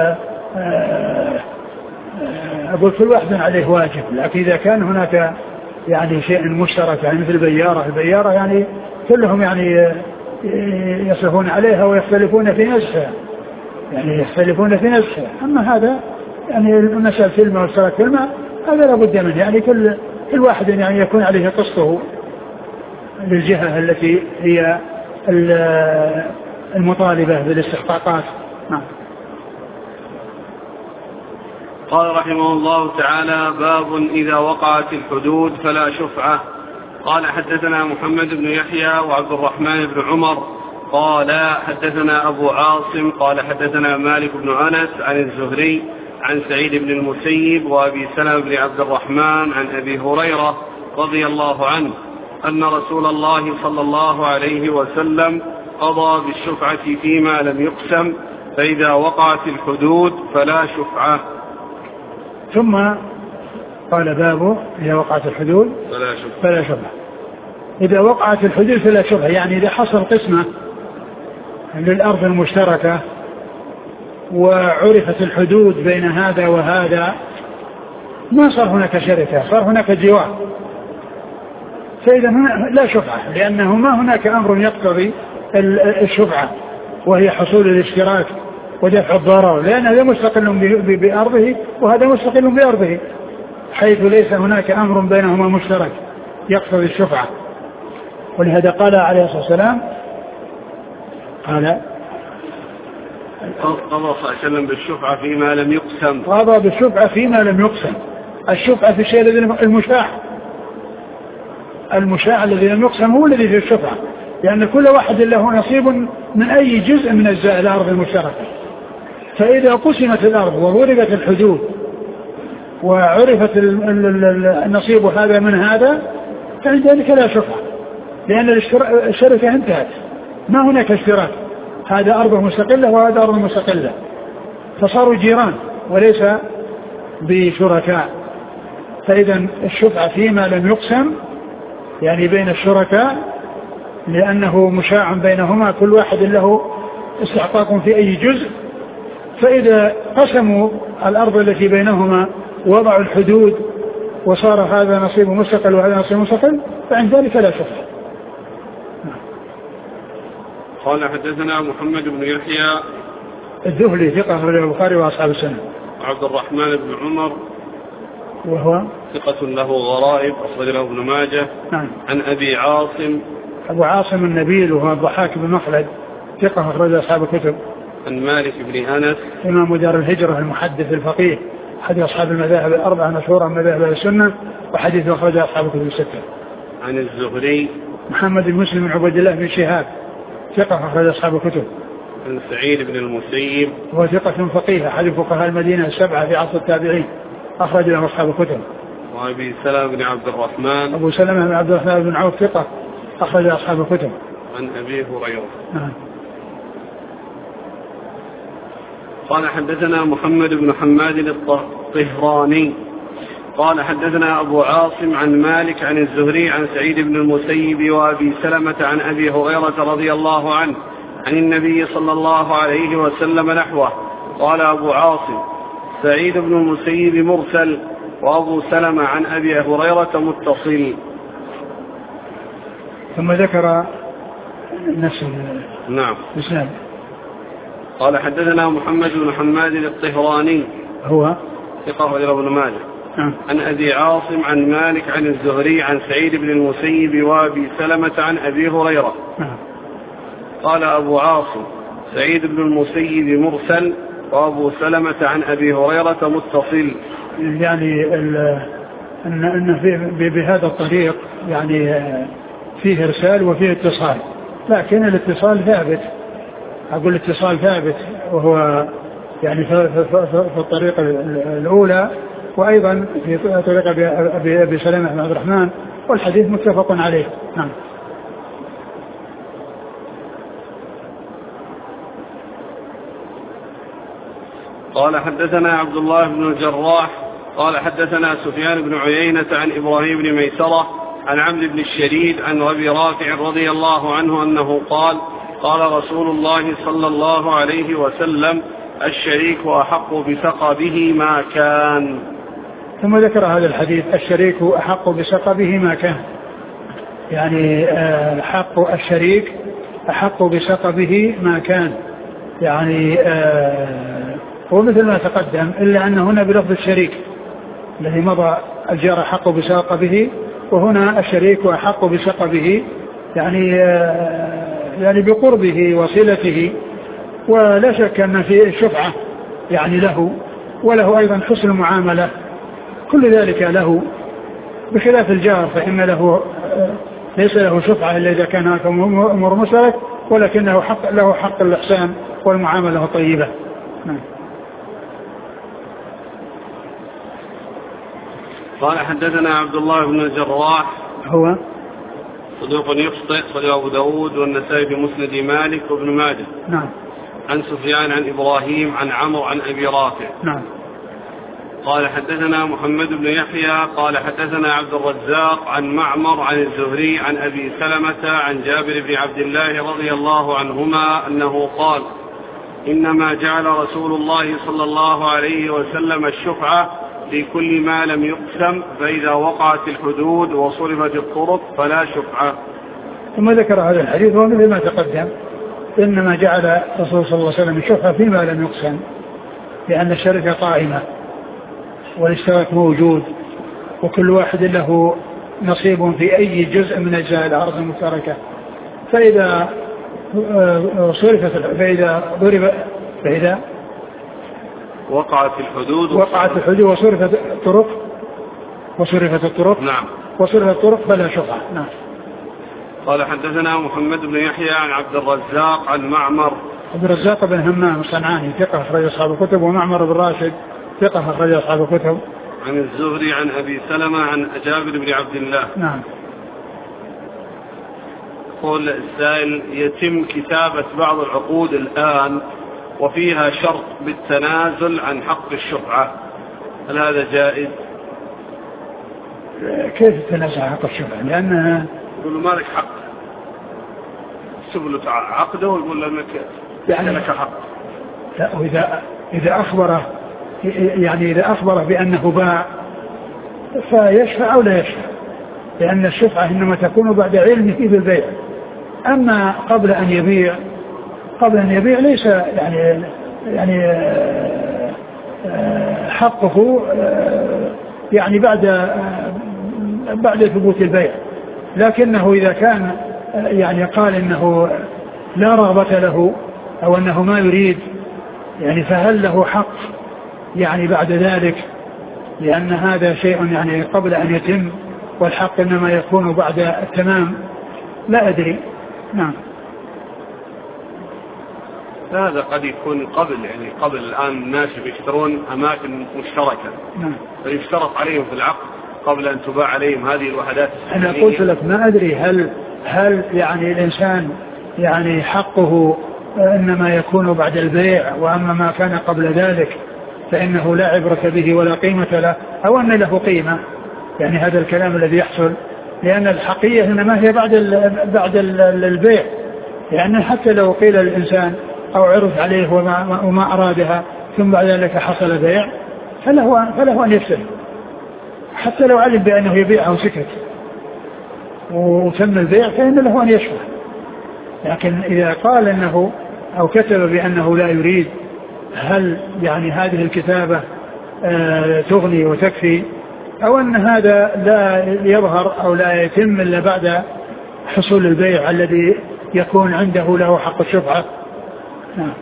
Speaker 2: أقول كل واحد عليه واجب. لكن إذا كان هناك يعني شيء مشترك، يعني مثل البيارة البيارة يعني كلهم يعني يصرفون عليها ويختلفون في نزحها، يعني يختلفون في نزحها. أما هذا يعني المسألة في الماء والاشتراك في الماء هذا لابد منه، يعني كل كل واحد يعني يكون عليه قسطه للجهة التي هي المطالبة بالاستحقاقات. نعم.
Speaker 1: قال رحمه الله تعالى: باب إذا وقعت الحدود فلا شفعة. قال: حدثنا محمد بن يحيى وعبد الرحمن بن عمر قال: حدثنا أبو عاصم قال: حدثنا مالك بن أنس عن الزهري عن سعيد بن المسيب وأبي سلمة بن عبد الرحمن عن أبي هريرة رضي الله عنه أن رسول الله صلى الله عليه وسلم قضى بالشفعة فيما لم يقسم، فإذا وقعت الحدود فلا شفعة.
Speaker 2: ثم قال: باب إذا وقعت الحدود
Speaker 1: فلا شفعة.
Speaker 2: فلا شفعة. إذا وقعت الحدود فلا شفعة، يعني إذا حصل قسمة للأرض المشتركة وعرفت الحدود بين هذا وهذا، ما صار هناك شركة، صار هناك جوار، فإذا لا شفعة، لأنه ما هناك أمر يقتضي الشفعة وهي حصول الاشتراك ودفع الضرر، لأن هذا مستقل بأرضه وهذا مستقل بأرضه، حيث ليس هناك أمر بينهما مشترك يقتضي الشفعة. ولهذا قال عليه الصلاة والسلام قال:
Speaker 1: قضى صلى الله عليه وسلم بالشفعة فيما لم يقسم.
Speaker 2: قضى بالشفعة فيما لم يقسم. الشفعة في الشيء الذي المشاع، المشاع الذي لم يقسم هو الذي في الشفعة، لأن كل واحد له نصيب من أي جزء من أجزاء الأرض المشتركة. فإذا قسمت الأرض وضربت الحدود وعرفت النصيب هذا من هذا، فعند ذلك لا شفعة، لأن الشركة انتهت، ما هناك اشتراك، هذا أرض مستقلة وهذا أرض مستقلة، فصاروا جيران وليس بشركاء. فإذا الشفعة فيما لم يقسم يعني بين الشركاء، لأنه مشاع بينهما، كل واحد له استحقاق في أي جزء. فإذا قسموا الأرض التي بينهما وضعوا الحدود وصار هذا نصيب مستقل وهذا نصيب مستقل، فعند ذلك لا شفعة.
Speaker 1: قال: حدثنا محمد بن يحيى
Speaker 2: الذهلي ثقة أخرجه البخاري وأصحاب السنة.
Speaker 1: عبد الرحمن بن عمر
Speaker 2: وهو
Speaker 1: ثقة له غرائب أخرجه ابن ماجه.
Speaker 2: نعم.
Speaker 1: عن أبي عاصم
Speaker 2: أبو عاصم النبيل وهو الضحاك بن مخلد ثقة أخرج أصحاب الكتب.
Speaker 1: عن مالك بن أنس
Speaker 2: إمام دار الهجرة المحدث الفقيه أحد أصحاب المذاهب الأربعة مشهورة من مذاهب السنة، وحديث أخرج أصحاب الكتب الستة.
Speaker 1: عن الزهري
Speaker 2: محمد بن مسلم بن عبد الله بن شهاب ثقة أخرج أصحاب الكتب.
Speaker 1: عن سعيد بن المسيب
Speaker 2: وهو ثقة فقيه أحد فقهاء المدينة السبعة في عصر التابعين أخرج له أصحاب الكتب.
Speaker 1: وأبي سلمة بن عبد الرحمن
Speaker 2: أبو سلمة بن عبد الرحمن بن عوف ثقة أخرج أصحاب الكتب.
Speaker 1: عن أبي هريرة.
Speaker 2: نعم.
Speaker 1: قال حدثنا محمد بن حماد الطهراني قال حدثنا أبو عاصم عن مالك عن الزهري عن سعيد بن المسيب وأبي سلمة عن أبي هريرة رضي الله عنه عن النبي صلى الله عليه وسلم نحوه. قال أبو عاصم سعيد بن المسيب مرسل وأبو سلمة عن أبي هريرة متصل.
Speaker 2: ثم ذكر نفس
Speaker 1: نعم
Speaker 2: الإسلام.
Speaker 1: قال حدثنا محمد بن حماد الطهراني
Speaker 2: هو
Speaker 1: ثقة غير ابن ماجه
Speaker 2: نعم.
Speaker 1: عن أبي عاصم عن مالك عن الزهري عن سعيد بن المسيب وأبي سلمة عن أبي هريرة. نعم. قال أبو عاصم سعيد بن المسيب مرسل وأبو سلمة عن أبي هريرة متصل.
Speaker 2: يعني أن أن في بهذا الطريق يعني فيه إرسال وفيه اتصال، لكن الاتصال ثابت. أقول الاتصال ثابت وهو يعني في الطريقة الأولى، وأيضا في طريقة أبي, أبي سلمة بن عبد الرحمن، والحديث متفق عليه. نعم.
Speaker 1: قال حدثنا عبد الله بن الجراح قال حدثنا سفيان بن عيينة عن إبراهيم بن ميسرة عن عمرو بن الشريد عن أبي رافع رضي الله عنه أنه قال قال رسول الله صلى الله عليه وسلم الشريك أحق بسقبه ما كان.
Speaker 2: ثم ذكر هذا الحديث الشريك أحق بسقبه ما كان، يعني حق الشريك أحق بسقبه ما كان، يعني هو مثل ما تقدم إلا أن هنا بلفظ الشريك الذي مضى الجار أحق بسقبه، وهنا الشريك أحق بسقبه يعني يعني بقربه وصلته، ولا شك أن في الشفعة يعني له، وله أيضا حسن المعاملة، كل ذلك له، بخلاف الجار فإن له ليس له شفعة إلا إذا كان هناك أمور مشترك، ولكنه حق له حق الإحسان والمعاملة الطيبة.
Speaker 1: قال حدثنا عبد الله بن الجراح
Speaker 2: هو
Speaker 1: صدوق يخطئ صديق أبو داود والنسائي بمسند مالك وابن ماجه.
Speaker 2: نعم.
Speaker 1: عن سفيان عن إبراهيم عن عمرو عن أبي رافع.
Speaker 2: نعم.
Speaker 1: قال حدثنا محمد بن يحيى قال حدثنا عبد الرزاق عن معمر عن الزهري عن أبي سلمة عن جابر بن عبد الله رضي الله عنهما أنه قال إنما جعل رسول الله صلى الله عليه وسلم الشفعة في كل ما لم يقسم، فإذا وقعت الحدود وصرفت الطرق فلا شفعة.
Speaker 2: ثم ذكر هذا الحديث ومثل ما تقدم إنما جعل الرسول صلى الله عليه وسلم الشفعة فيما لم يقسم، لأن الشركة قائمة والاشتراك موجود، وكل واحد له نصيب في أي جزء من أجزاء الأرض المشتركة، فإذا صرفت فإذا ضرب فإذا
Speaker 1: وقعت الحدود
Speaker 2: وقعت الحدود وصرفت الطرق وصرفت الطرق
Speaker 1: نعم
Speaker 2: وصرفت الطرق فلا شفعة. نعم.
Speaker 1: قال حدثنا محمد بن يحيى عن عبد الرزاق عن معمر.
Speaker 2: عبد الرزاق بن همام الصنعاني ثقة أخرج أصحاب الكتب، ومعمر بن راشد ثقة أخرج أصحاب الكتب.
Speaker 1: عن الزهري عن أبي سلمة عن جابر بن عبد الله.
Speaker 2: نعم.
Speaker 1: قول السائل يتم كتابة بعض العقود الآن وفيها شرط بالتنازل عن حق الشفعة، هل هذا جائز؟
Speaker 2: كيف التنازل عن حق الشفعة؟ لأنها
Speaker 1: يقول له ما لك حق، سبله عقده ويقول لك يعني لك حق.
Speaker 2: لا، وإذا إذا أخبره يعني إذا أخبره بأنه باع فيشفع أو لا يشفع، لأن الشفعة إنما تكون بعد علمه بالبيع، أما قبل أن يبيع قبل أن يبيع ليس يعني يعني حقه يعني بعد بعد ثبوت البيع، لكنه إذا كان يعني قال إنه لا رغبة له أو أنه ما يريد يعني فهل له حق يعني بعد ذلك، لأن هذا شيء يعني قبل أن يتم، والحق إنما يكون بعد التمام، لا أدري. نعم.
Speaker 1: هذا قد يكون قبل يعني قبل الآن الناس يشترون أماكن مشتركة.
Speaker 2: نعم.
Speaker 1: فيشترط عليهم في العقد قبل أن تباع عليهم هذه الوحدات السكنية.
Speaker 2: أنا قلت لك ما أدري هل هل يعني الإنسان يعني حقه إنما يكون بعد البيع، وأما ما كان قبل ذلك فإنه لا عبرة به ولا قيمة له، أو أن له قيمة، يعني هذا الكلام الذي يحصل، لأن الحقيقة إنما هي بعد ال بعد ال البيع، لأن حتى لو قيل للإنسان أو عرض عليه وما, وما أرادها ثم بعد ذلك حصل بيع فله, فله أن يفسد، حتى لو علم بأنه يبيعه وسكت وتم البيع فإن له أن يشفع. لكن إذا قال أنه أو كتب بأنه لا يريد، هل يعني هذه الكتابة آه تغني وتكفي، أو أن هذا لا يظهر أو لا يتم إلا بعد حصول البيع الذي يكون عنده له حق الشفعة؟ نعم.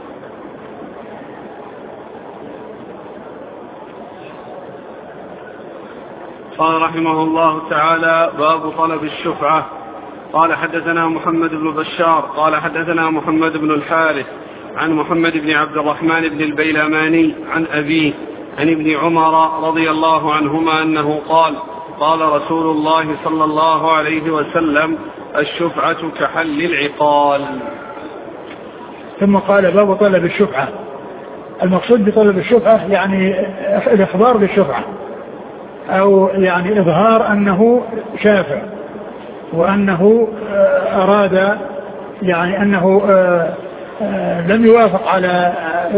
Speaker 1: قال رحمه الله تعالى: باب طلب الشفعة. قال حدثنا محمد بن بشار قال حدثنا محمد بن الحارث عن محمد بن عبد الرحمن بن البيلماني عن أبيه عن ابن عمر رضي الله عنهما أنه قال: قال رسول الله صلى الله عليه وسلم: الشفعة كحل العقال.
Speaker 2: ثم قال: باب طلب الشفعة. المقصود بطلب الشفعة يعني الإخبار بالشفعة، أو يعني إظهار أنه شافع، وأنه أراد يعني أنه لم يوافق على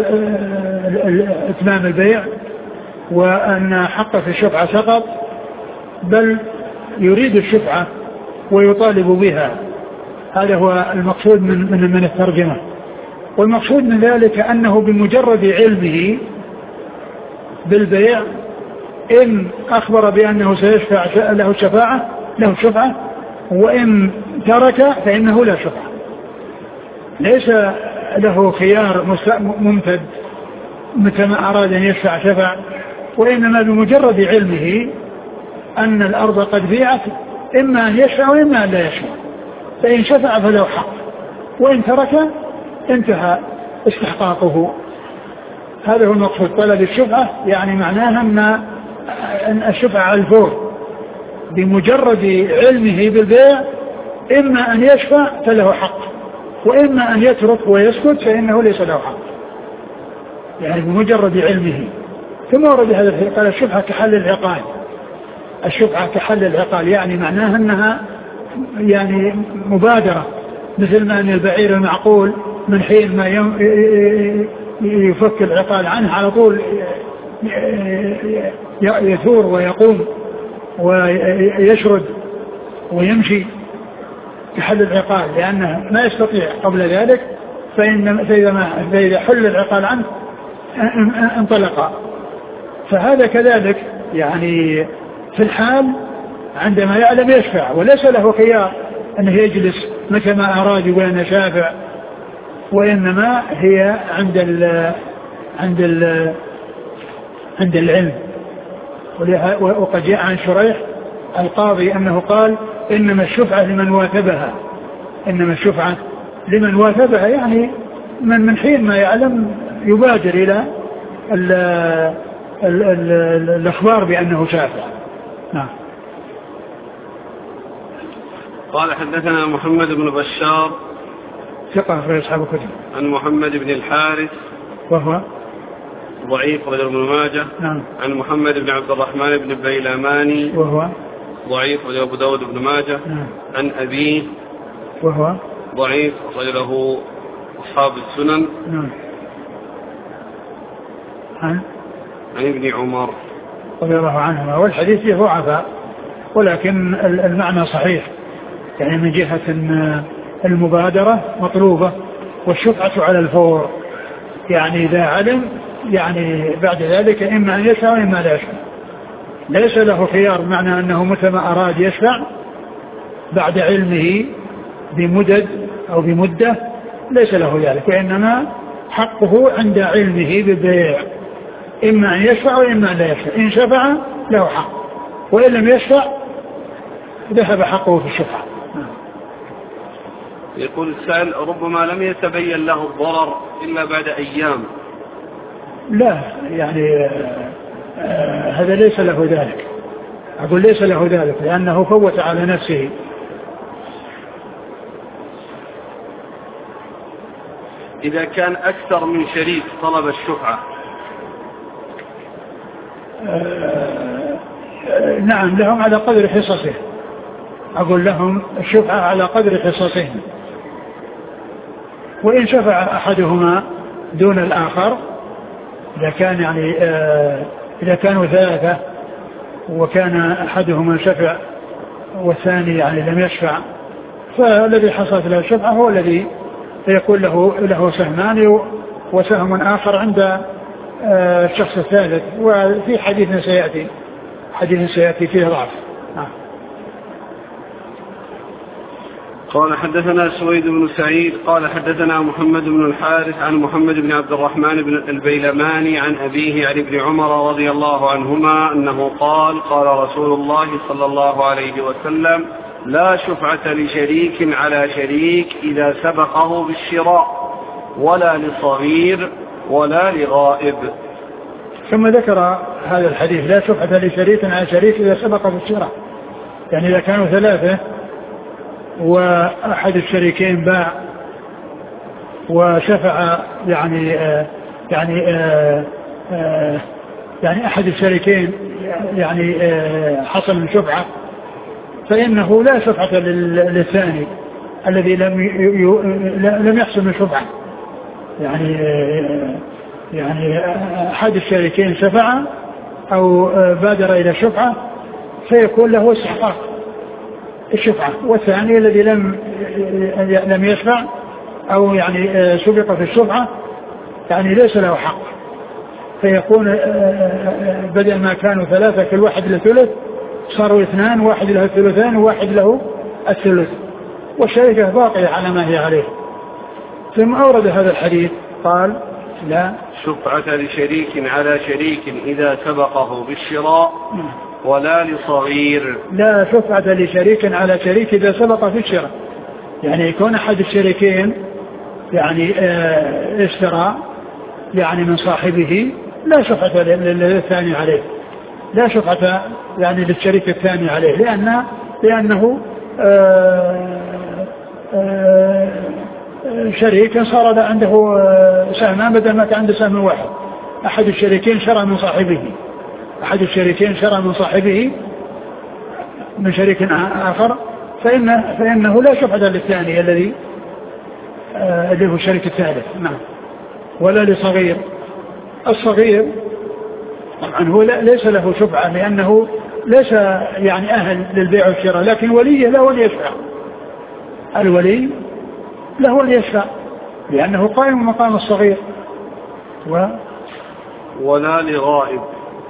Speaker 2: إتمام البيع، وأن حقه في الشفعة سقط، بل يريد الشفعة ويطالب بها. هذا هو المقصود من من من الترجمة. والمقصود من ذلك أنه بمجرد علمه بالبيع إن أخبر بأنه سيشفع له الشفاعة له الشفعة، وإن ترك فإنه لا شفعة، ليس له خيار ممتد متى ما أراد أن يشفع شفع، وإنما بمجرد علمه أن الأرض قد بيعت إما أن يشفع وإما أن لا يشفع، فإن شفع فله حق، وإن ترك انتهى استحقاقه. هذا هو المقصود. طلب الشفعة يعني معناها أن الشفعة على الفور، بمجرد علمه بالبيع إما أن يشفع فله حق، وإما أن يترك ويسكت فإنه ليس له حق، يعني بمجرد علمه. ثم ورد هذا الحديث قال: الشفعة كحل العقال. الشفعة كحل العقال يعني معناها أنها يعني مبادرة، مثل ما أن البعير المعقول من حين ما يفك العقال عنه على طول يثور ويقوم ويشرد ويمشي كحل العقال، لأنه ما يستطيع قبل ذلك، فإن فإذا, ما فإذا حل العقال عنه انطلق. فهذا كذلك يعني في الحال عندما يعلم يشفع، وليس له خيار أنه يجلس متى ما أراد وأنا شافع، وإنما هي عند ال عند ال عند العلم. وقد جاء عن شريح القاضي أنه قال: إنما الشفعة لمن واثبها. إنما الشفعة لمن واثبها يعني من من حين ما يعلم يبادر إلى ال ال ال الإخبار بأنه شافع. نعم.
Speaker 1: قال حدثنا محمد بن بشار
Speaker 2: ثقة في أصحاب الكتب.
Speaker 1: عن محمد بن الحارث
Speaker 2: وهو
Speaker 1: ضعيف رجل ابن ماجه.
Speaker 2: نعم.
Speaker 1: عن محمد بن عبد الرحمن بن البيلماني وهو
Speaker 2: ضعيف
Speaker 1: رجل أبو داود بن ماجه.
Speaker 2: نعم.
Speaker 1: عن أبيه
Speaker 2: وهو
Speaker 1: ضعيف رجله أصحاب السنن.
Speaker 2: نعم. عن
Speaker 1: عن ابن عمر
Speaker 2: رضي الله عنهما. والحديث فيه ضعفاء، ولكن المعنى صحيح، يعني من جهة المبادرة مطلوبة، والشفعة على الفور، يعني إذا علم يعني بعد ذلك إما أن يشفع وإما لا يشفع، ليس له خيار، معنى أنه متى ما أراد يشفع بعد علمه بمدد أو بمدة ليس له ذلك، وإنما حقه عند علمه بالبيع، إما أن يشفع وإما أن لا يشفع. إن شفع له حق، وإن لم يشفع ذهب حقه في الشفعة.
Speaker 1: يقول السائل: ربما لم يتبين له الضرر إلا بعد أيام.
Speaker 2: لا، يعني آه هذا ليس له ذلك، أقول ليس له ذلك، لأنه فوت على نفسه.
Speaker 1: إذا كان أكثر من شريك طلب الشفعة؟
Speaker 2: آه نعم لهم على قدر حصصه، أقول لهم الشفعة على قدر حصصهم، وإن شفع أحدهما دون الآخر إذا كان يعني آه إذا كانوا ثلاثة وكان أحدهما شفع والثاني يعني لم يشفع، فالذي حصلت له الشفعة هو الذي يكون له له سهمان وسهم آخر عند الشخص الثالث. وفي حديث سيأتي حديث سيأتي فيه ضعف.
Speaker 1: قال حدثنا سويد بن سعيد قال حدثنا محمد بن الحارث عن محمد بن عبد الرحمن بن البيلماني عن أبيه عن ابن عمر رضي الله عنهما أنه قال قال رسول الله صلى الله عليه وسلم لا شفعة لشريك على شريك إذا سبقه بالشراء ولا لصغير ولا لغائب.
Speaker 2: ثم ذكر هذا الحديث لا شفعة لشريك على شريك إذا سبق بالشراء، يعني إذا كانوا ثلاثة وأحد الشريكين باع وشفع يعني آه يعني آه آه يعني أحد الشريكين يعني آه حصل من شفعة، فإنه لا شفعة للثاني الذي لم لم يحصل من شفعة. يعني آه يعني أحد الشريكين شفع أو بادر إلى الشفعة فيكون له استحقاق الشفعة، والثاني الذي لم لم يشفع أو يعني سبق في الشفعة يعني ليس له حق، فيكون بدل ما كانوا ثلاثة كل واحد له ثلث صاروا اثنان، واحد له الثلثان وواحد له الثلث، والشركة باقية على ما هي عليه. ثم أورد هذا الحديث قال لا
Speaker 1: شفعة لشريك على شريك إذا سبقه بالشراء ولا لصغير.
Speaker 2: لا شفعة لشريك على شريك إذا سبق في الشراء، يعني يكون أحد الشريكين يعني اه اشترى يعني من صاحبه لا شفعة للثاني عليه، لا شفعة يعني للشريك الثاني عليه، لأن لأنه اه اه شريك صار عنده سهمان بدل ما كان عنده سهم واحد. أحد الشريكين شرى من صاحبه أحد الشريكين شرى من صاحبه من شريك آخر، فإن فإنه لا شفعة للثاني الذي آه اللي هو الشريك الثالث. نعم. ولا لصغير. الصغير طبعا هو ليس له شفعة لأنه ليس يعني أهل للبيع والشراء، لكن وليه له أن يشفع. الولي له أن يشفع لأنه قائم مقام الصغير. و
Speaker 1: ولا لغائب.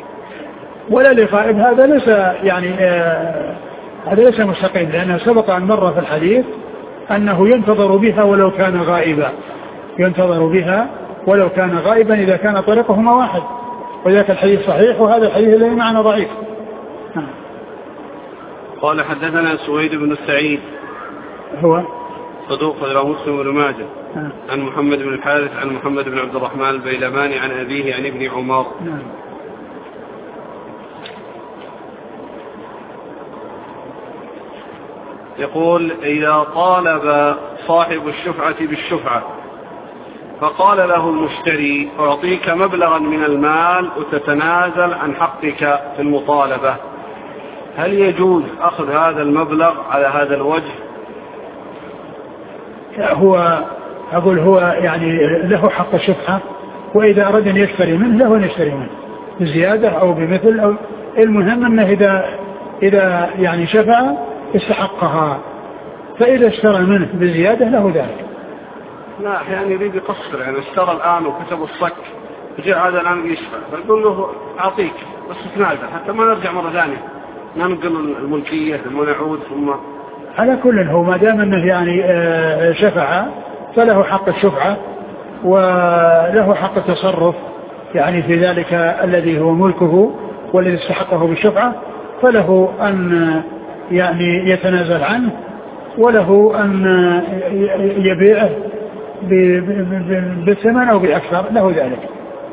Speaker 2: ولا لغائب هذا ليس يعني آه هذا ليس مستقيم، لأنه سبق أن مر في الحديث أنه ينتظر بها ولو كان غائبا، ينتظر بها ولو كان غائبا إذا كان طريقهما واحد، وذاك الحديث صحيح وهذا الحديث الذي معنا ضعيف.
Speaker 1: قال حدثنا سويد بن السعيد
Speaker 2: هو
Speaker 1: صدوق رواه مسلم بن ماجه عن محمد بن الحارث عن محمد بن عبد الرحمن البيلماني عن أبيه عن ابن عمر.
Speaker 2: نعم.
Speaker 1: يقول إذا طالب صاحب الشفعة بالشفعة فقال له المشتري أعطيك مبلغا من المال وتتنازل عن حقك في المطالبة، هل يجوز أخذ هذا المبلغ على هذا الوجه؟
Speaker 2: هو أقول هو يعني له حق الشفعة، وإذا أراد أن يشتري منه له أن يشتري منه بزيادة أو بمثل، أو المهم أنه إذا إذا يعني شفع استحقها، فإذا اشترى منه بزيادة له ذلك.
Speaker 1: لا يعني يريد يقصر، يعني اشترى الآن وكتب الصك وجاء هذا الآن يشفع، فيقول له أعطيك بس تنازل حتى ما نرجع مرة ثانية ننقل الملكية ثم نعود ثم.
Speaker 2: على كل هو ما دام أنه يعني شفع فله حق الشفعة وله حق التصرف يعني في ذلك الذي هو ملكه والذي استحقه بالشفعة، فله أن يعني يتنازل عنه وله أن يبيعه بالثمن أو بأكثر، له ذلك.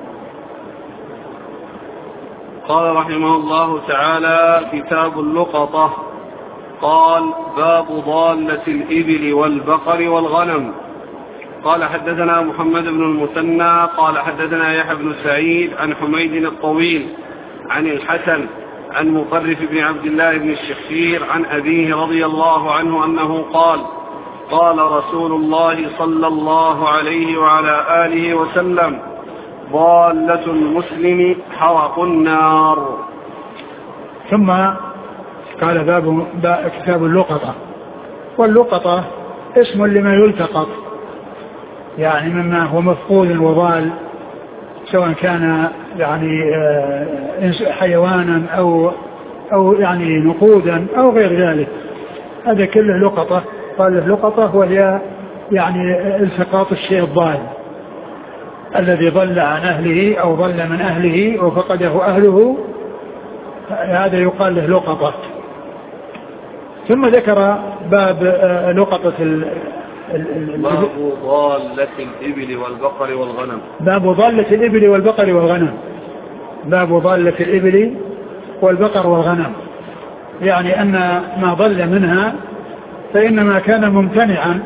Speaker 1: قال رحمه الله تعالى كتاب اللقطة. قال باب ضالة الإبل والبقر والغنم. قال حدثنا محمد بن المثنى قال حدثنا يحيى بن سعيد عن حميد الطويل عن الحسن عن مطرف بن عبد الله بن الشخير عن أبيه رضي الله عنه أنه قال قال رسول الله صلى الله عليه وعلى آله وسلم ضالة المسلم حرق النار.
Speaker 2: ثم قال باب كتاب اللقطة. واللقطة اسم لما يلتقط يعني مما هو مفقود وضال سواء كان يعني حيوانا أو أو يعني نقودا أو غير ذلك هذا كله لقطة. قال اللقطة وهي يعني التقاط الشيء الضال الذي ضل عن أهله أو ضل من أهله وفقده أهله هذا يقال له لقطة. ثم ذكر باب لقطة
Speaker 1: باب ضالة الإبل والبقر والغنم.
Speaker 2: باب ضالة الإبل والبقر والغنم. باب ضالة الإبل والبقر والغنم يعني أن ما ضل منها فإنما كان ممتنعا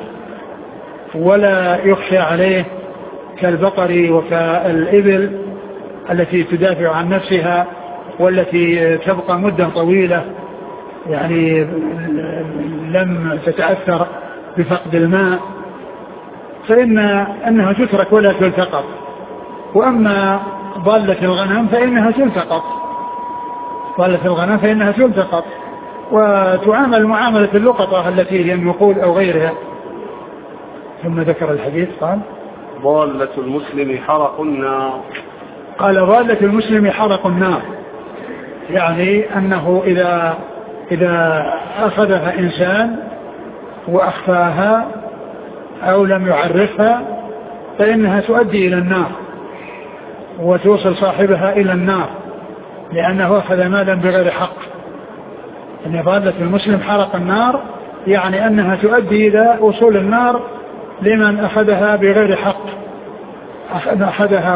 Speaker 2: ولا يخشى عليه كالبقر وكالإبل التي تدافع عن نفسها والتي تبقى مدة طويلة يعني لم تتأثر بفقد الماء فإن أنها تترك ولا تلتقط. وأما ضالة الغنم فإنها تلتقط ضالة الغنم فإنها تلتقط وتعامل معاملة اللقطة التي هي النقود أو غيرها. ثم ذكر الحديث قال
Speaker 1: ضالة المسلم حرق النار.
Speaker 2: قال ضالة المسلم حرق النار يعني أنه إذا إذا أخذها إنسان وأخفاها أو لم يعرفها فإنها تؤدي إلى النار وتوصل صاحبها إلى النار لأنه أخذ مالا بغير حق. أن ضالة المسلم حرق النار يعني أنها تؤدي إلى وصول النار لمن أخذها بغير حق أخذها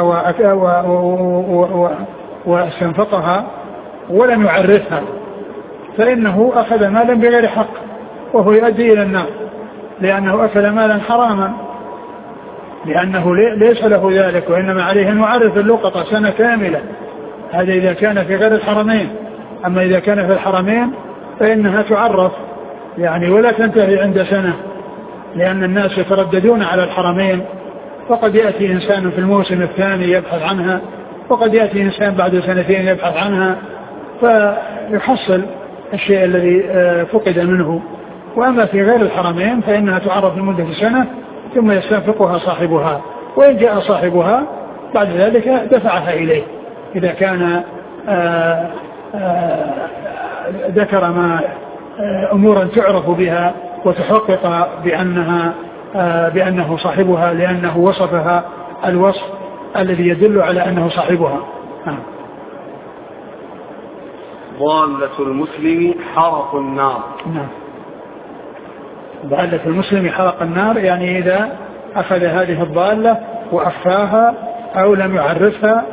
Speaker 2: واستنفقها ولم يعرفها فإنه أخذ مالا بغير حق وهو يؤدي إلى النار لأنه أكل مالا حراما لأنه ليس له ذلك وإنما عليه أن يعرف اللقطة سنة كاملة. هذا إذا كان في غير الحرمين. أما إذا كان في الحرمين فإنها تعرف يعني ولا تنتهي عند سنة لأن الناس يترددون على الحرمين فقد يأتي إنسان في الموسم الثاني يبحث عنها وقد يأتي إنسان بعد سنتين يبحث عنها فيحصل الشيء الذي فقد منه. وأما في غير الحرمين فإنها تعرف لمدة سنة ثم يستنفقها صاحبها وإن جاء صاحبها بعد ذلك دفعها إليه إذا كان آآ آآ ذكر ما أمورا تعرف بها وتحقق بأنها بأنه صاحبها لأنه وصفها الوصف الذي يدل على أنه صاحبها.
Speaker 1: ضالة المسلم حرق النار.
Speaker 2: نعم. ضالة المسلم حرق النار يعني إذا أخذ هذه الضالة وأخفاها أو لم يعرفها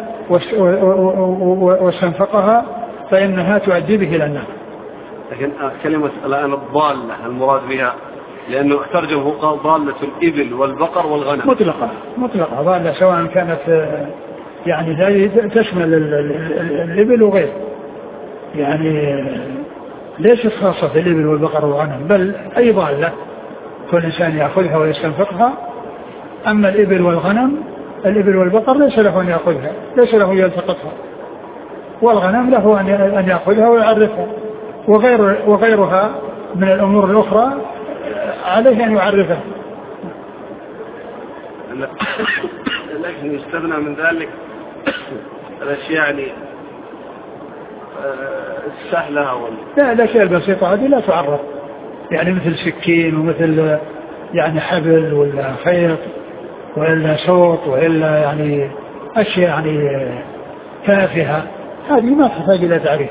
Speaker 2: واستنفقها فإنها تؤدي به إلى النار.
Speaker 1: لكن كلمة الآن الضالة المراد بها لأنه ترجمه قال ضالة الإبل والبقر والغنم
Speaker 2: مطلقة مطلقة ضالة سواء كانت يعني هذه تشمل الإبل وغير يعني ليست خاصة في الإبل والبقر والغنم بل أي ضالة كل إنسان يأخذها ويستنفقها. أما الإبل والغنم الإبل والبقر ليس له أن يأخذها ليس له يلتقطها والغنم له أن يأخذها ويعرفها وغير وغيرها من الأمور الأخرى عليه أن يعرفها.
Speaker 1: لكن يستثنى من ذلك الأشياء يعني السهلة ولا
Speaker 2: لا الأشياء البسيطة هذه لا تعرف يعني مثل سكين ومثل يعني حبل ولا خيط وإلا صوت وإلا يعني أشياء يعني تافهة هذه ما تحتاج إلى تعريف.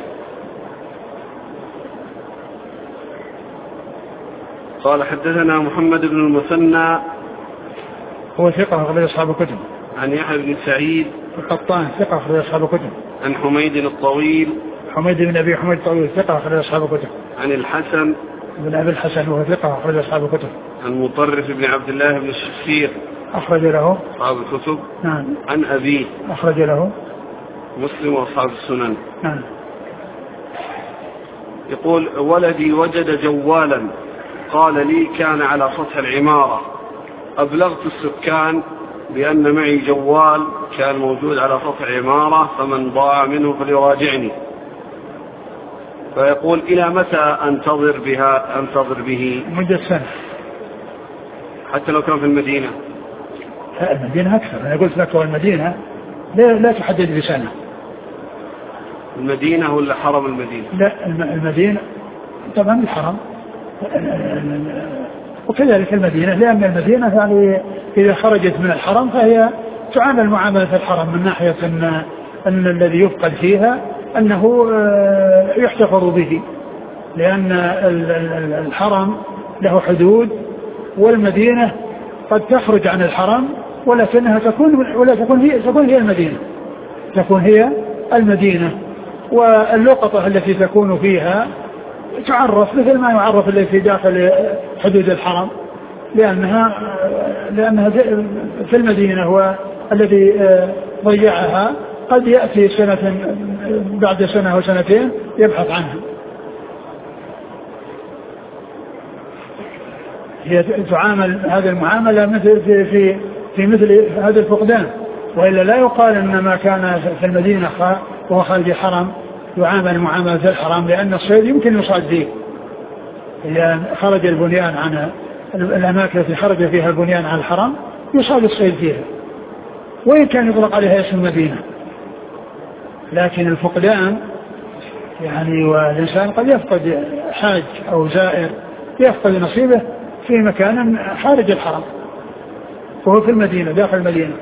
Speaker 1: قال حدثنا محمد بن المثنى
Speaker 2: هو ثقة أخرج أصحاب الكتب.
Speaker 1: عن يحيى بن سعيد
Speaker 2: القطان ثقة أخرج أصحاب الكتب.
Speaker 1: عن حميد الطويل
Speaker 2: حميد بن أبي حميد الطويل ثقة أخرج أصحاب الكتب.
Speaker 1: عن الحسن
Speaker 2: بن أبي الحسن وهو ثقة أخرج أصحاب الكتب.
Speaker 1: عن مطرف بن عبد الله بن الشخير
Speaker 2: أخرج له
Speaker 1: أصحاب الكتب.
Speaker 2: نعم.
Speaker 1: عن أبيه
Speaker 2: أخرج له
Speaker 1: مسلم وأصحاب السنن.
Speaker 2: نعم.
Speaker 1: يقول ولدي وجد جوالا قال لي كان على سطح العمارة، أبلغت السكان بأن معي جوال كان موجود على سطح العمارة فمن ضاع منه فليراجعني. فيقول إلى متى أنتظر بها أنتظر به؟
Speaker 2: مدة سنة
Speaker 1: حتى لو كان في المدينة.
Speaker 2: المدينة أكثر. أنا قلت لك المدينة لا, لا تحدد بسنة.
Speaker 1: المدينة ولا حرم المدينة؟
Speaker 2: لا المدينة طبعا الحرم وكذلك المدينة، لأن المدينة يعني إذا خرجت من الحرم فهي تعامل معاملة الحرم من ناحية أن, أن الذي يفقد فيها أنه يحتفظ به، لأن الحرم له حدود والمدينة قد تخرج عن الحرم ولكنها تكون ولا تكون هي تكون هي المدينة تكون هي المدينة واللقطة التي تكون فيها تعرف مثل ما يعرف الذي في داخل حدود الحرم، لأنها لأنها في المدينة هو الذي ضيعها قد يأتي سنة بعد سنة أو سنتين يبحث عنها. هي تعامل هذه المعاملة مثل في في في مثل هذا الفقدان، وإلا لا يقال أن ما كان في المدينة وهو خارج الحرم يعامل معاملة الحرام، لأن الصيد يمكن يصاد فيه إذا خرج البنيان عن الأماكن التي خرج فيها البنيان عن الحرم يصاد الصيد فيها وإن كان يطلق عليها اسم المدينة. لكن الفقدان يعني والإنسان قد يفقد حاج أو زائر يفقد نصيبه في مكان خارج الحرم وهو في المدينة داخل المدينة.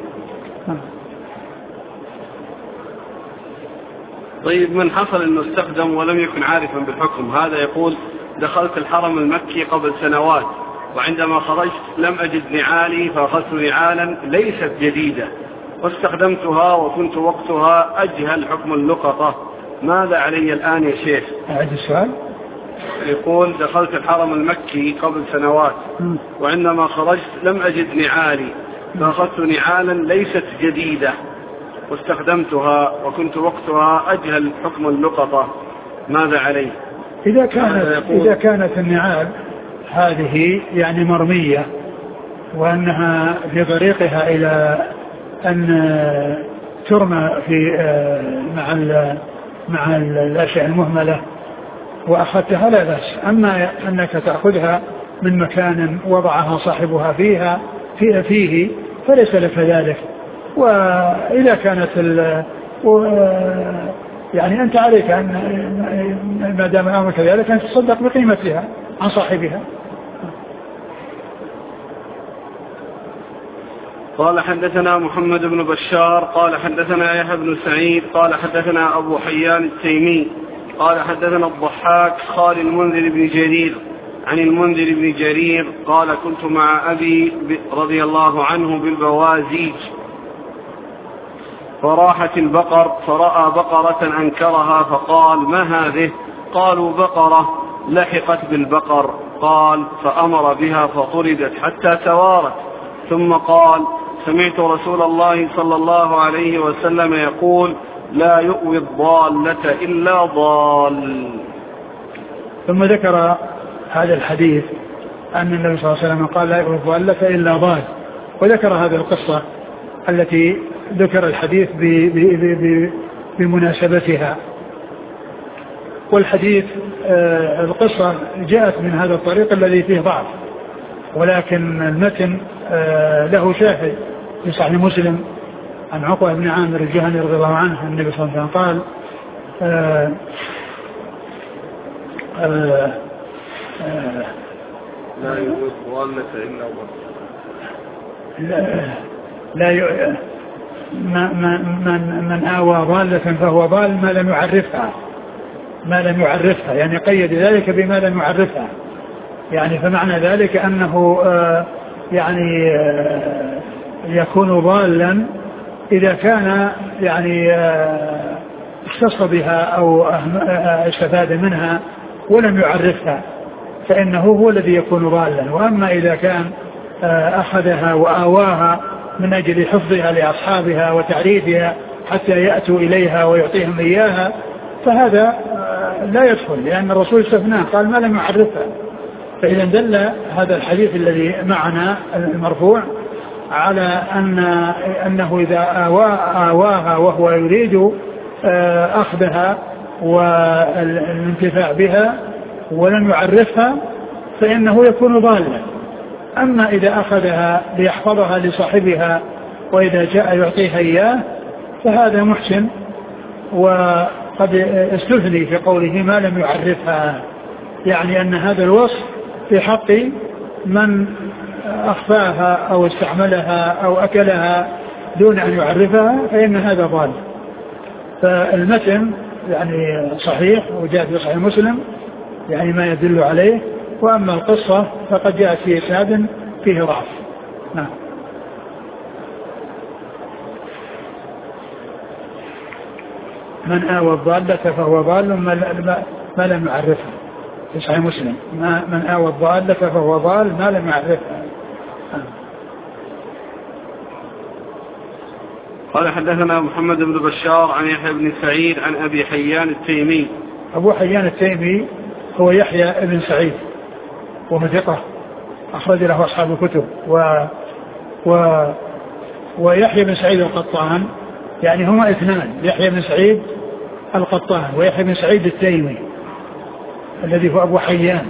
Speaker 1: طيب من حصل أنه استخدم ولم يكن عارفا بالحكم، هذا يقول دخلت الحرم المكي قبل سنوات وعندما خرجت لم أجد نعالي فأخذت نعالا ليست جديدة واستخدمتها وكنت وقتها أجهل حكم اللقطة، ماذا علي الآن يا شيخ؟
Speaker 2: أعد السؤال.
Speaker 1: يقول دخلت الحرم المكي قبل سنوات وعندما خرجت لم أجد نعالي فأخذت نعالا ليست جديدة واستخدمتها وكنت وقتها أجهل حكم اللقطة، ماذا علي؟
Speaker 2: إذا كانت, إذا كانت النعال هذه يعني مرمية وأنها في طريقها إلى أن ترمى في مع مع الأشياء المهملة وأخذتها لا بأس. أما أنك تأخذها من مكان وضعها صاحبها فيها فيه, فيه فليس لك ذلك. وإذا كانت يعني أنت عليك أن ما دام الأمر كذلك أن تصدق بقيمتها عن صاحبها.
Speaker 1: قال حدثنا محمد بن بشار قال حدثنا يحيى بن سعيد قال حدثنا أبو حيان التيمي قال حدثنا الضحاك قال المنذر بن جرير عن المنذر بن جرير قال كنت مع أبي رضي الله عنه بالبوازيج فراحت البقر فرأى بقرة أنكرها فقال ما هذه؟ قالوا بقرة لحقت بالبقر. قال فأمر بها فطردت حتى توارت ثم قال سمعت رسول الله صلى الله عليه وسلم يقول لا يؤوي الضالة إلا ضال.
Speaker 2: ثم ذكر هذا الحديث أن النبي صلى الله عليه وسلم قال لا يؤوي الضالة إلا ضال، وذكر هذه القصة التي ذكر الحديث بمناسبتها. والحديث آه القصة جاءت من هذا الطريق الذي فيه ضعف، ولكن المتن آه له شاهد في صحيح مسلم عن عقبة بن عامر الجهني رضي الله عنه النبي صلى الله عليه وسلم قال آه آه
Speaker 1: آه لا يؤوي الضالة إلا ضال.
Speaker 2: لا, لا ي... من, من آوى ضالة فهو ضال ما لم يعرفها ما لم يعرفها يعني قيد ذلك بما لم يعرفها، يعني فمعنى ذلك أنه آه يعني آه يكون ضالا إذا كان يعني آه اختص بها أو استفاد منها ولم يعرفها فإنه هو الذي يكون ضالا. وأما إذا كان أخذها وآواها من أجل حفظها لأصحابها وتعريفها حتى يأتوا إليها ويعطيهم إياها، فهذا لا يدخل، لأن الرسول استثناه قال ما لم يعرفها. فإذا دل هذا الحديث الذي معنا المرفوع على أن أنه إذا آواها وهو يريد أخذها والانتفاع بها ولم يعرفها فإنه يكون ضالا. أما إذا أخذها ليحفظها لصاحبها وإذا جاء يعطيها إياه فهذا محسن، وقد استثني في قوله ما لم يعرفها، يعني أن هذا الوصف في حق من أخفاها أو استعملها أو أكلها دون أن يعرفها فإن هذا ضال. فالمتن يعني صحيح وجاء في صحيح مسلم يعني ما يدل عليه، وأما القصة فقد جاءت في إسناد فيه ضعف. نعم. من آوى الضالة فهو ضال ما لم يعرفها، في صحيح مسلم من آوى الضالة فهو ضال ما لم يعرفها.
Speaker 1: قال حدثنا محمد بن بشار عن يحيى بن سعيد عن أبي حيان التيمي.
Speaker 2: أبو حيان التيمي هو يحيى بن سعيد وهو ثقة أخرج له أصحاب الكتب، و... و... ويحيى بن سعيد القطان يعني هما اثنان، يحيى بن سعيد القطان ويحيى بن سعيد التيمي الذي هو أبو حيان،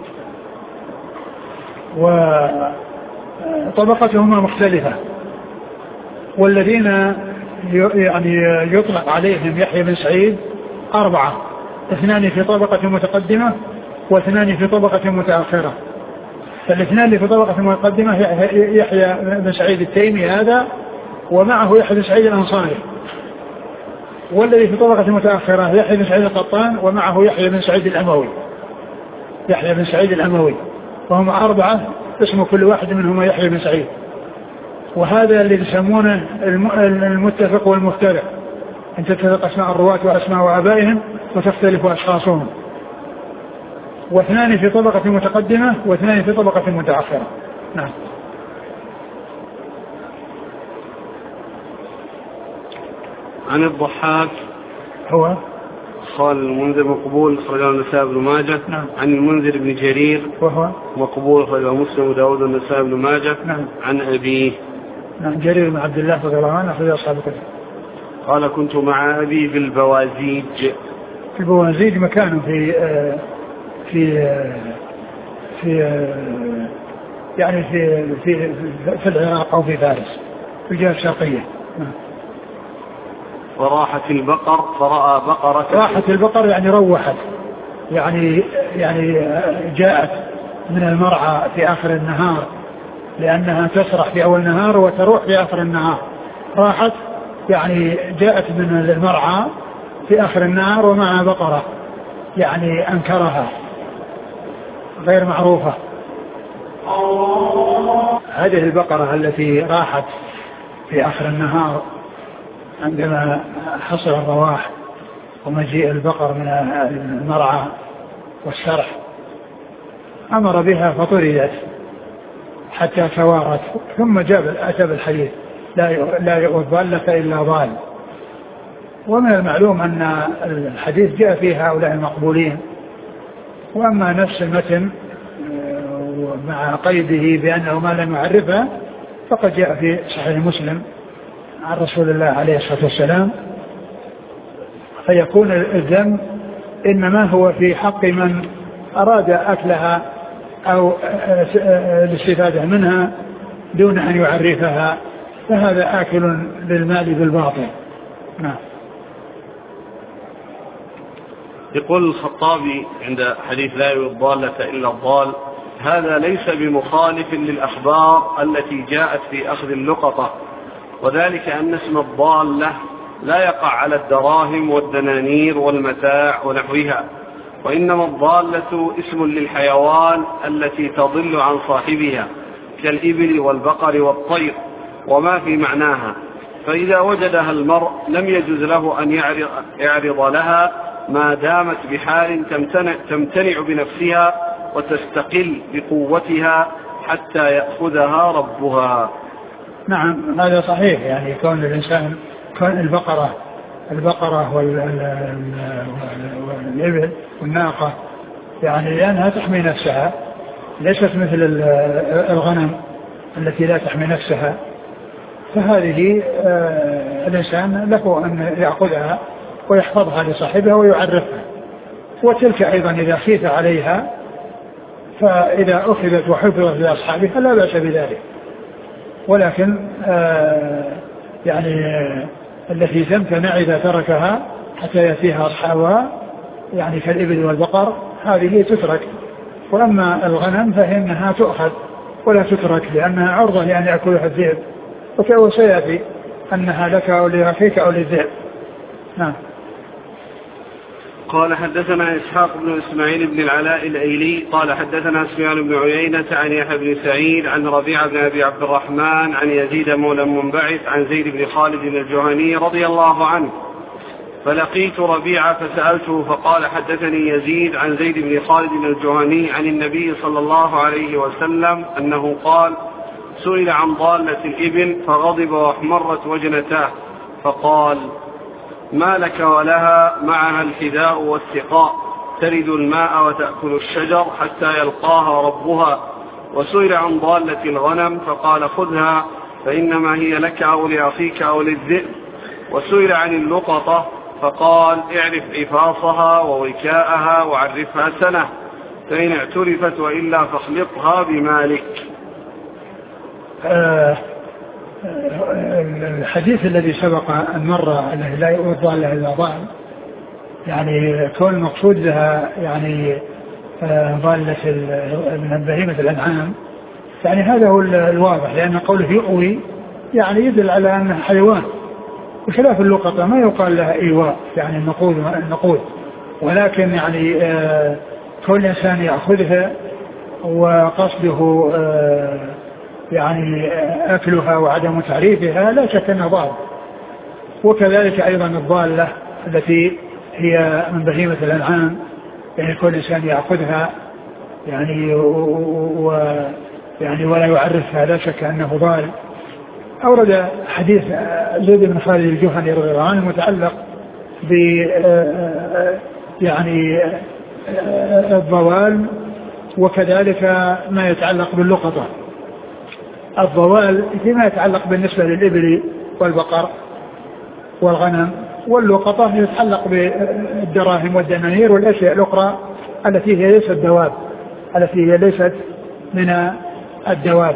Speaker 2: وطبقتهما مختلفة. والذين يعني يطلق عليهم يحيى بن سعيد أربعة، اثنان في طبقة متقدمة واثنان في طبقة متأخرة. فالاثنان في طبقة متقدمة يحيى بن سعيد التيمي هذا ومعه يحيى بن سعيد الأنصاري، والذي في طبقة متأخرة يحيى بن سعيد القطان ومعه يحيى بن سعيد الأموي يحيى بن سعيد الأموي وهم أربعة اسم كل واحد منهم يحيى بن سعيد. وهذا اللي يسمونه المتفق والمفترق، أن تتفق أسماء الرواة وأسماء آبائهم وتختلف أشخاصهم. واثنان في طبقة متقدمة واثنان في طبقة متأخرة. نعم.
Speaker 1: عن الضحاك
Speaker 2: هو
Speaker 1: قال المنذر مقبول أخرجه النسائي بن ماجه.
Speaker 2: نعم.
Speaker 1: عن المنذر بن جرير وهو
Speaker 2: مقبول
Speaker 1: أخرجه مسلم وداود والنسائي بن ماجه.
Speaker 2: نعم.
Speaker 1: عن أبيه
Speaker 2: نعم جرير بن عبد الله رضي الله عنه أخرج أصحاب الكتب.
Speaker 1: قال كنت مع أبي في البوازيج.
Speaker 2: البوازيج مكان في آه في آه في آه يعني في في في العراق أو في فارس في الجهة الشرقية. نعم.
Speaker 1: وراحت البقر فرأى بقرة.
Speaker 2: راحت البقر يعني روحت، يعني يعني جاءت من المرعى في آخر النهار، لأنها تسرح في أول النهار وتروح في آخر النهار. راحت يعني جاءت من المرعى في آخر النهار ومع بقرة يعني أنكرها غير معروفة. هذه البقرة التي راحت في آخر النهار عندما حصل الرواح ومجيء البقر من المرعى والسرح أمر بها فطردت حتى توارت، ثم جاب أتى بالحديث لا يؤذ ضالة إلا ضال. ومن المعلوم أن الحديث جاء فيه هؤلاء المقبولين. وأما نفس المتن مع قيده بأنه ما لم يعرفها فقد جاء في صحيح مسلم عن رسول الله عليه الصلاة والسلام، فيكون الذم إنما هو في حق من أراد أكلها أو الاستفادة منها دون أن يعرفها، فهذا آكل للمال بالباطل. نعم.
Speaker 1: يقول الخطابي عند حديث لا يؤذ الضالة إلا الضال: هذا ليس بمخالف للأخبار التي جاءت في أخذ اللقطة، وذلك أن اسم الضالة لا يقع على الدراهم والدنانير والمتاع ونحوها، وإنما الضالة اسم للحيوان التي تضل عن صاحبها كالإبل والبقر والطير وما في معناها، فإذا وجدها المرء لم يجوز له أن يعرض, يعرض لها ما دامت بحال تمتنع, تمتنع بنفسها وتستقل بقوتها حتى يأخذها ربها.
Speaker 2: نعم هذا صحيح، يعني كون الإنسان كون البقرة البقرة والإبل والناقة يعني لأنها تحمي نفسها، ليست مثل الغنم التي لا تحمي نفسها، فهذه الإنسان له أن يأخذها ويحفظها لصاحبها ويعرفها. وتلك أيضا إذا خيف عليها فإذا أخذت وحفظت لأصحابها لا بأس بذلك، ولكن يعني التي تمتنع إذا تركها حتى يأتيها أصحابها يعني كالإبل والبقر هذه تترك. وأما الغنم فإنها تؤخذ ولا تترك لأنها عرضة لأن يأكلها الذئب، وسيأتي أنها لك أو لأخيك أو للذئب. نعم.
Speaker 1: قال حدثنا إسحاق بن إسماعيل بن العلاء الأيلي قال حدثنا سفيان بن عيينة عن يحيى بن سعيد عن ربيعة بن أبي عبد الرحمن عن يزيد مولى منبعث عن زيد بن خالد الجهني رضي الله عنه، فلقيت ربيعة فسألته فقال حدثني يزيد عن زيد بن خالد الجهني عن النبي صلى الله عليه وسلم أنه قال: سئل عن ضالة الإبل فغضب واحمرت وجنتاه فقال: ما لك ولها معها الحذاء والسقاء ترد الماء وتأكل الشجر حتى يلقاها ربها. وسئل عن ضالة الغنم فقال: خذها فإنما هي لك أو لأخيك أو للذئب. وسئل عن اللقطة فقال: اعرف عفاصها ووكاءها وعرفها سنة، فإن اعترفت وإلا فاخلطها بمالك.
Speaker 2: آه الحديث الذي سبق أن مر أنه لا يؤذى له إلا ضال، يعني كون المقصود لها يعني ضالة من بهيمة الأنعام، يعني هذا هو الواضح، لأن قوله يؤوي يعني يدل على أنها حيوان، بخلاف اللقطة ما يقال لها إيواء يعني النقود النقود ولكن يعني كل إنسان يأخذها وقصده يعني أكلها وعدم تعريفها لا شك أنه ضال. وكذلك أيضا الضالة التي هي من بهيمة الأنعام، يعني كل إنسان يأخذها يعني و يعني ولا يعرفها لا شك أنه ضال. أورد حديث زيد بن خالد الجهني رضي الله عنه متعلق ب يعني الضوال، وكذلك ما يتعلق باللقطة. الضوال فيما يتعلق بالنسبة للإبل والبقر والغنم، واللقطة يتعلق بالدراهم والدنانير والأشياء الأخرى التي هي ليست دواب، التي هي ليست من الدواب.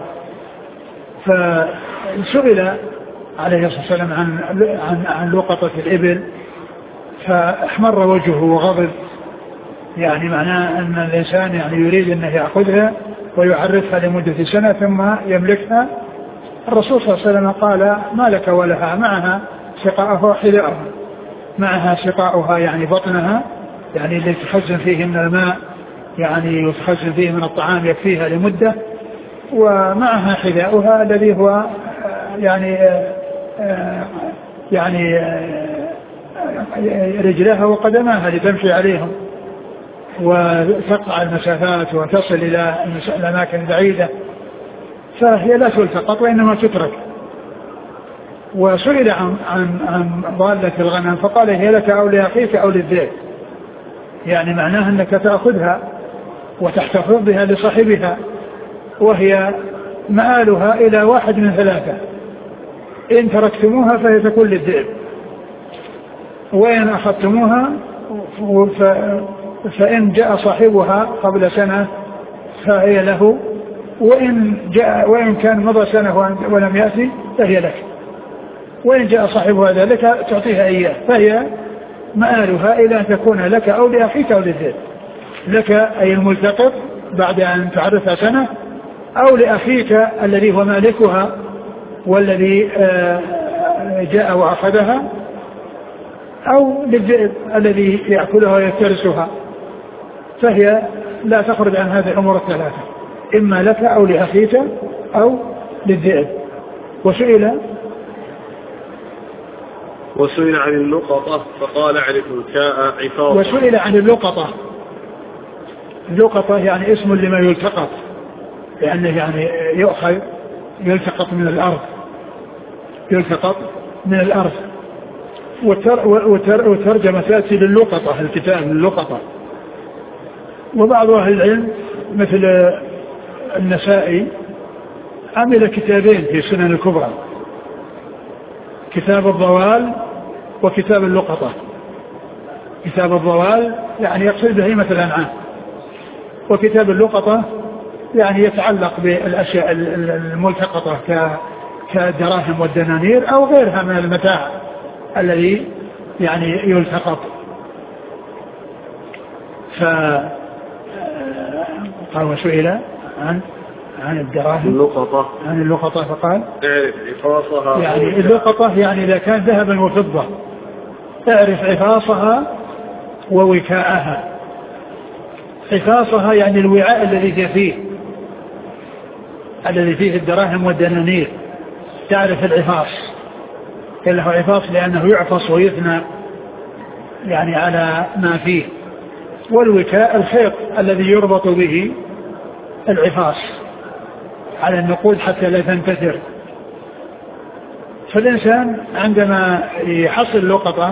Speaker 2: فسئل عليه الصلاة والسلام عن عن عن لقطة الإبل فاحمر وجهه وغضب، يعني معناه أن الإنسان يعني يريد أنه يأخذها ويعرفها لمدة سنة ثم يملكها. الرسول صلى الله عليه وسلم قال: ما لك ولها معها سقاءها وحذاءها، معها سقاؤها يعني بطنها، يعني اللي تخزن فيه من الماء يعني وتخزن فيه من الطعام يكفيها لمدة، ومعها حذاؤها الذي هو يعني يعني رجلها وقدماها لتمشي عليهم وتقطع المسافات وتصل إلى الأماكن بعيدة، فهي لا تلتقط وإنما تترك. وسئل عن, عن, عن ضالة الغنم فقال: هي لك أو لأخيك أو للذئب، يعني معناها أنك تأخذها وتحتفظ بها لصاحبها، وهي مآلها إلى واحد من ثلاثة: إن تركتموها فهي تكون للذئب، وإن أخذتموها فإن جاء صاحبها قبل سنة فهي له، وإن, جاء وإن كان مضى سنة ولم يأتي فهي لك، وإن جاء صاحبها ذلك تعطيها إياه، فهي مآلها إلى أن تكون لك أو لأخيك أو للذئب. لك أي الملتقط بعد أن تعرفها سنة، أو لأخيك الذي هو مالكها والذي جاء وأخذها، أو للذئب الذي يأكلها ويفترسها، فهي لا تخرج عن هذه الأمور الثلاثة: إما لك أو لأخيك أو للذئب. وسئل
Speaker 1: وسئل عن اللقطة فقال: اعرف الكاء عفاصا.
Speaker 2: وسئل عن اللقطة، اللقطة يعني اسم لما يلتقط، لأنه يعني يؤخذ يلتقط من الأرض يلتقط من الأرض. والترجمة تأتي للقطة، الكتاب للقطة. وبعض أهل العلم مثل النسائي عمل كتابين في سنن الكبرى، كتاب الضوال وكتاب اللقطة. كتاب الضوال يعني يقصد بهيمة الأنعام، وكتاب اللقطة يعني يتعلق بالأشياء الملتقطة كالدراهم والدنانير أو غيرها من المتاع الذي يعني يلتقط. ف قال وسئل عن عن الدراهم
Speaker 1: اللقطة
Speaker 2: عن اللقطة فقال
Speaker 1: اعرف عفاصها،
Speaker 2: يعني اللقطة يعني إذا كان ذهبا وفضة اعرف عفاصها ووكاءها. عفاصها يعني الوعاء الذي فيه الذي فيه الدراهم والدنانير، تعرف العفاص، قال له عفاص لأنه يعفص ويثنى يعني على ما فيه. والوكاء الخيط الذي يربط به العفاص على النقود حتى لا تنكسر. فالإنسان عندما يحصل لقطة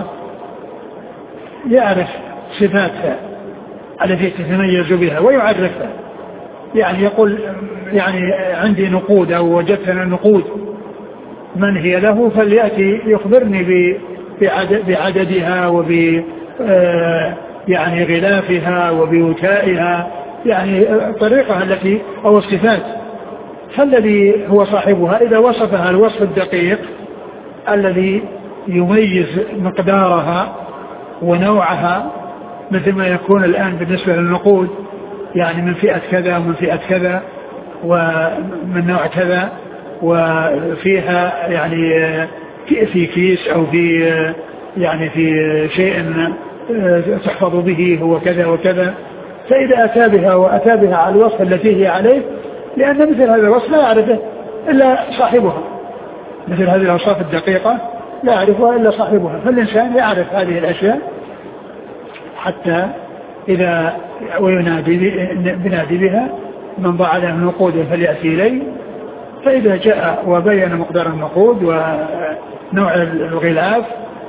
Speaker 2: يعرف صفاتها التي تتميز بها ويعرفها، يعني يقول يعني عندي نقود أو وجدت نقود من هي له فليأتي يخبرني بعددها وب يعني غلافها وبوكائها، يعني الطريقة التي أو الصفات. فالذي هو صاحبها إذا وصفها الوصف الدقيق الذي يميز مقدارها ونوعها، مثل ما يكون الآن بالنسبة للنقود، يعني من فئة كذا ومن فئة كذا ومن نوع كذا، وفيها يعني في كيس أو في يعني في شيء تحفظ به هو كذا وكذا. فإذا أتى بها وأتى بها على الوصف التي هي عليه، لأن مثل هذا الوصف لا يعرفه إلا صاحبها، مثل هذه الأوصاف الدقيقة لا يعرفها إلا صاحبها. فالإنسان يعرف هذه الأشياء حتى إذا وينادي بنادي بها من ضاع له نقود فليأتي إليه. فإذا جاء وبين مقدار النقود ونوع الغلاف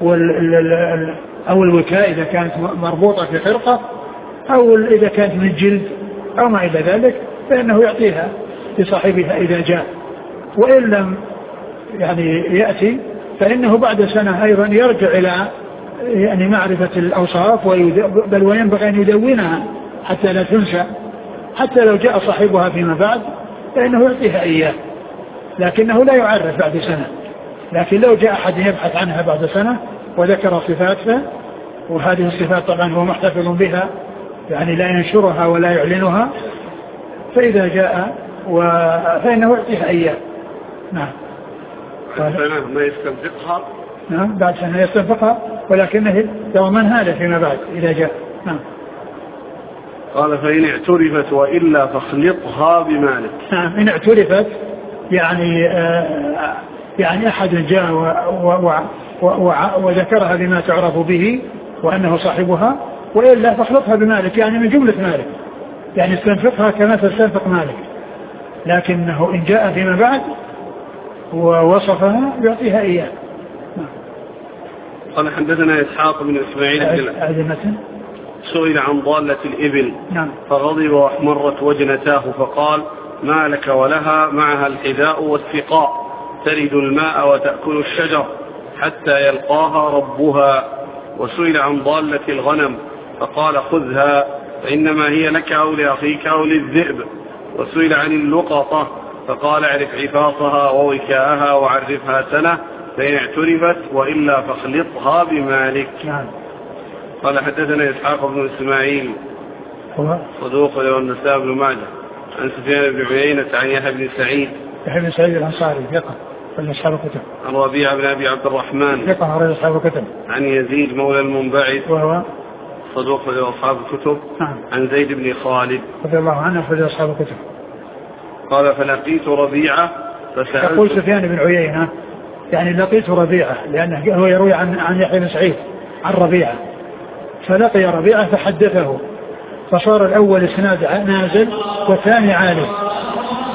Speaker 2: أو الوكاء إذا كانت مربوطة في خرقة أو إذا كانت من جلد أو ما إلى ذلك، فإنه يعطيها لصاحبها إذا جاء. وإن لم يعني يأتي فإنه بعد سنة أيضا يرجع إلى يعني معرفة الأوصاف، بل وينبغي أن يدونها حتى لا تنسى، حتى لو جاء صاحبها فيما بعد فإنه يعطيها إياه، لكنه لا يعرف بعد سنة. لكن لو جاء أحد يبحث عنها بعد سنة وذكر صفاتها، وهذه الصفات طبعا هو محتفظ بها يعني لا ينشرها ولا يعلنها، فإذا جاء و... فإنه يعطيها إياه. نعم.
Speaker 1: بعد سنة ما يستنفقها.
Speaker 2: نعم بعد سنة يستنفقها، ولكنه يضمنها له فيما بعد إذا جاء. نعم.
Speaker 1: قال فإن اعترفت وإلا فاخلطها بمالك.
Speaker 2: نعم إن اعترفت يعني آه يعني أحد جاء و... و... و... و... وذكرها بما تعرف به وأنه صاحبها، وإلا فاخلطها بمالك يعني من جملة مالك، يعني استنفقها كما تستنفق مالك، لكنه إن جاء فيما بعد ووصفها يعطيها إياه.
Speaker 1: قال حدثنا إسحاق بن إسماعيل
Speaker 2: بن
Speaker 1: سئل عن ضالة الإبل.
Speaker 2: نعم.
Speaker 1: فغضب واحمرت وجنتاه فقال ما لك ولها معها الحذاء والسقاء ترد الماء وتأكل الشجر حتى يلقاها ربها. وسئل عن ضالة الغنم فقال خذها فإنما هي لك أو لأخيك أو للذئب. وسئل عن اللقطة فقال اعرف عفاصها ووكاءها وعرفها سنة فإن اعترفت وإلا فاخلطها بمالك.
Speaker 2: نعم.
Speaker 1: قال حدثنا إسحاق بن إسماعيل
Speaker 2: هو
Speaker 1: صدوق له النسائي بن ماجه عن سفيان بن عيينة عن يحيى بن سعيد
Speaker 2: يحيى بن سعيد الأنصاري ثقة من أصحاب الكتب.
Speaker 1: عن ربيعة بن أبي عبد الرحمن
Speaker 2: ثقة من أصحاب الكتب.
Speaker 1: عن يزيد مولى المنبعث
Speaker 2: وهو
Speaker 1: صدوق له أصحاب الكتب.
Speaker 2: نعم.
Speaker 1: عن زيد بن خالد
Speaker 2: رضي الله عنه أخرج أصحاب الكتب.
Speaker 1: قال فلقيت ربيعة فسألت.
Speaker 2: يقول سفيان بن عيينة يعني لقيت ربيعة لأنه هو يروي عن عن يحيى بن سعيد عن ربيعة، فلقي ربيعة فحدثه، فصار الأول إسناد نازل والثاني عالي.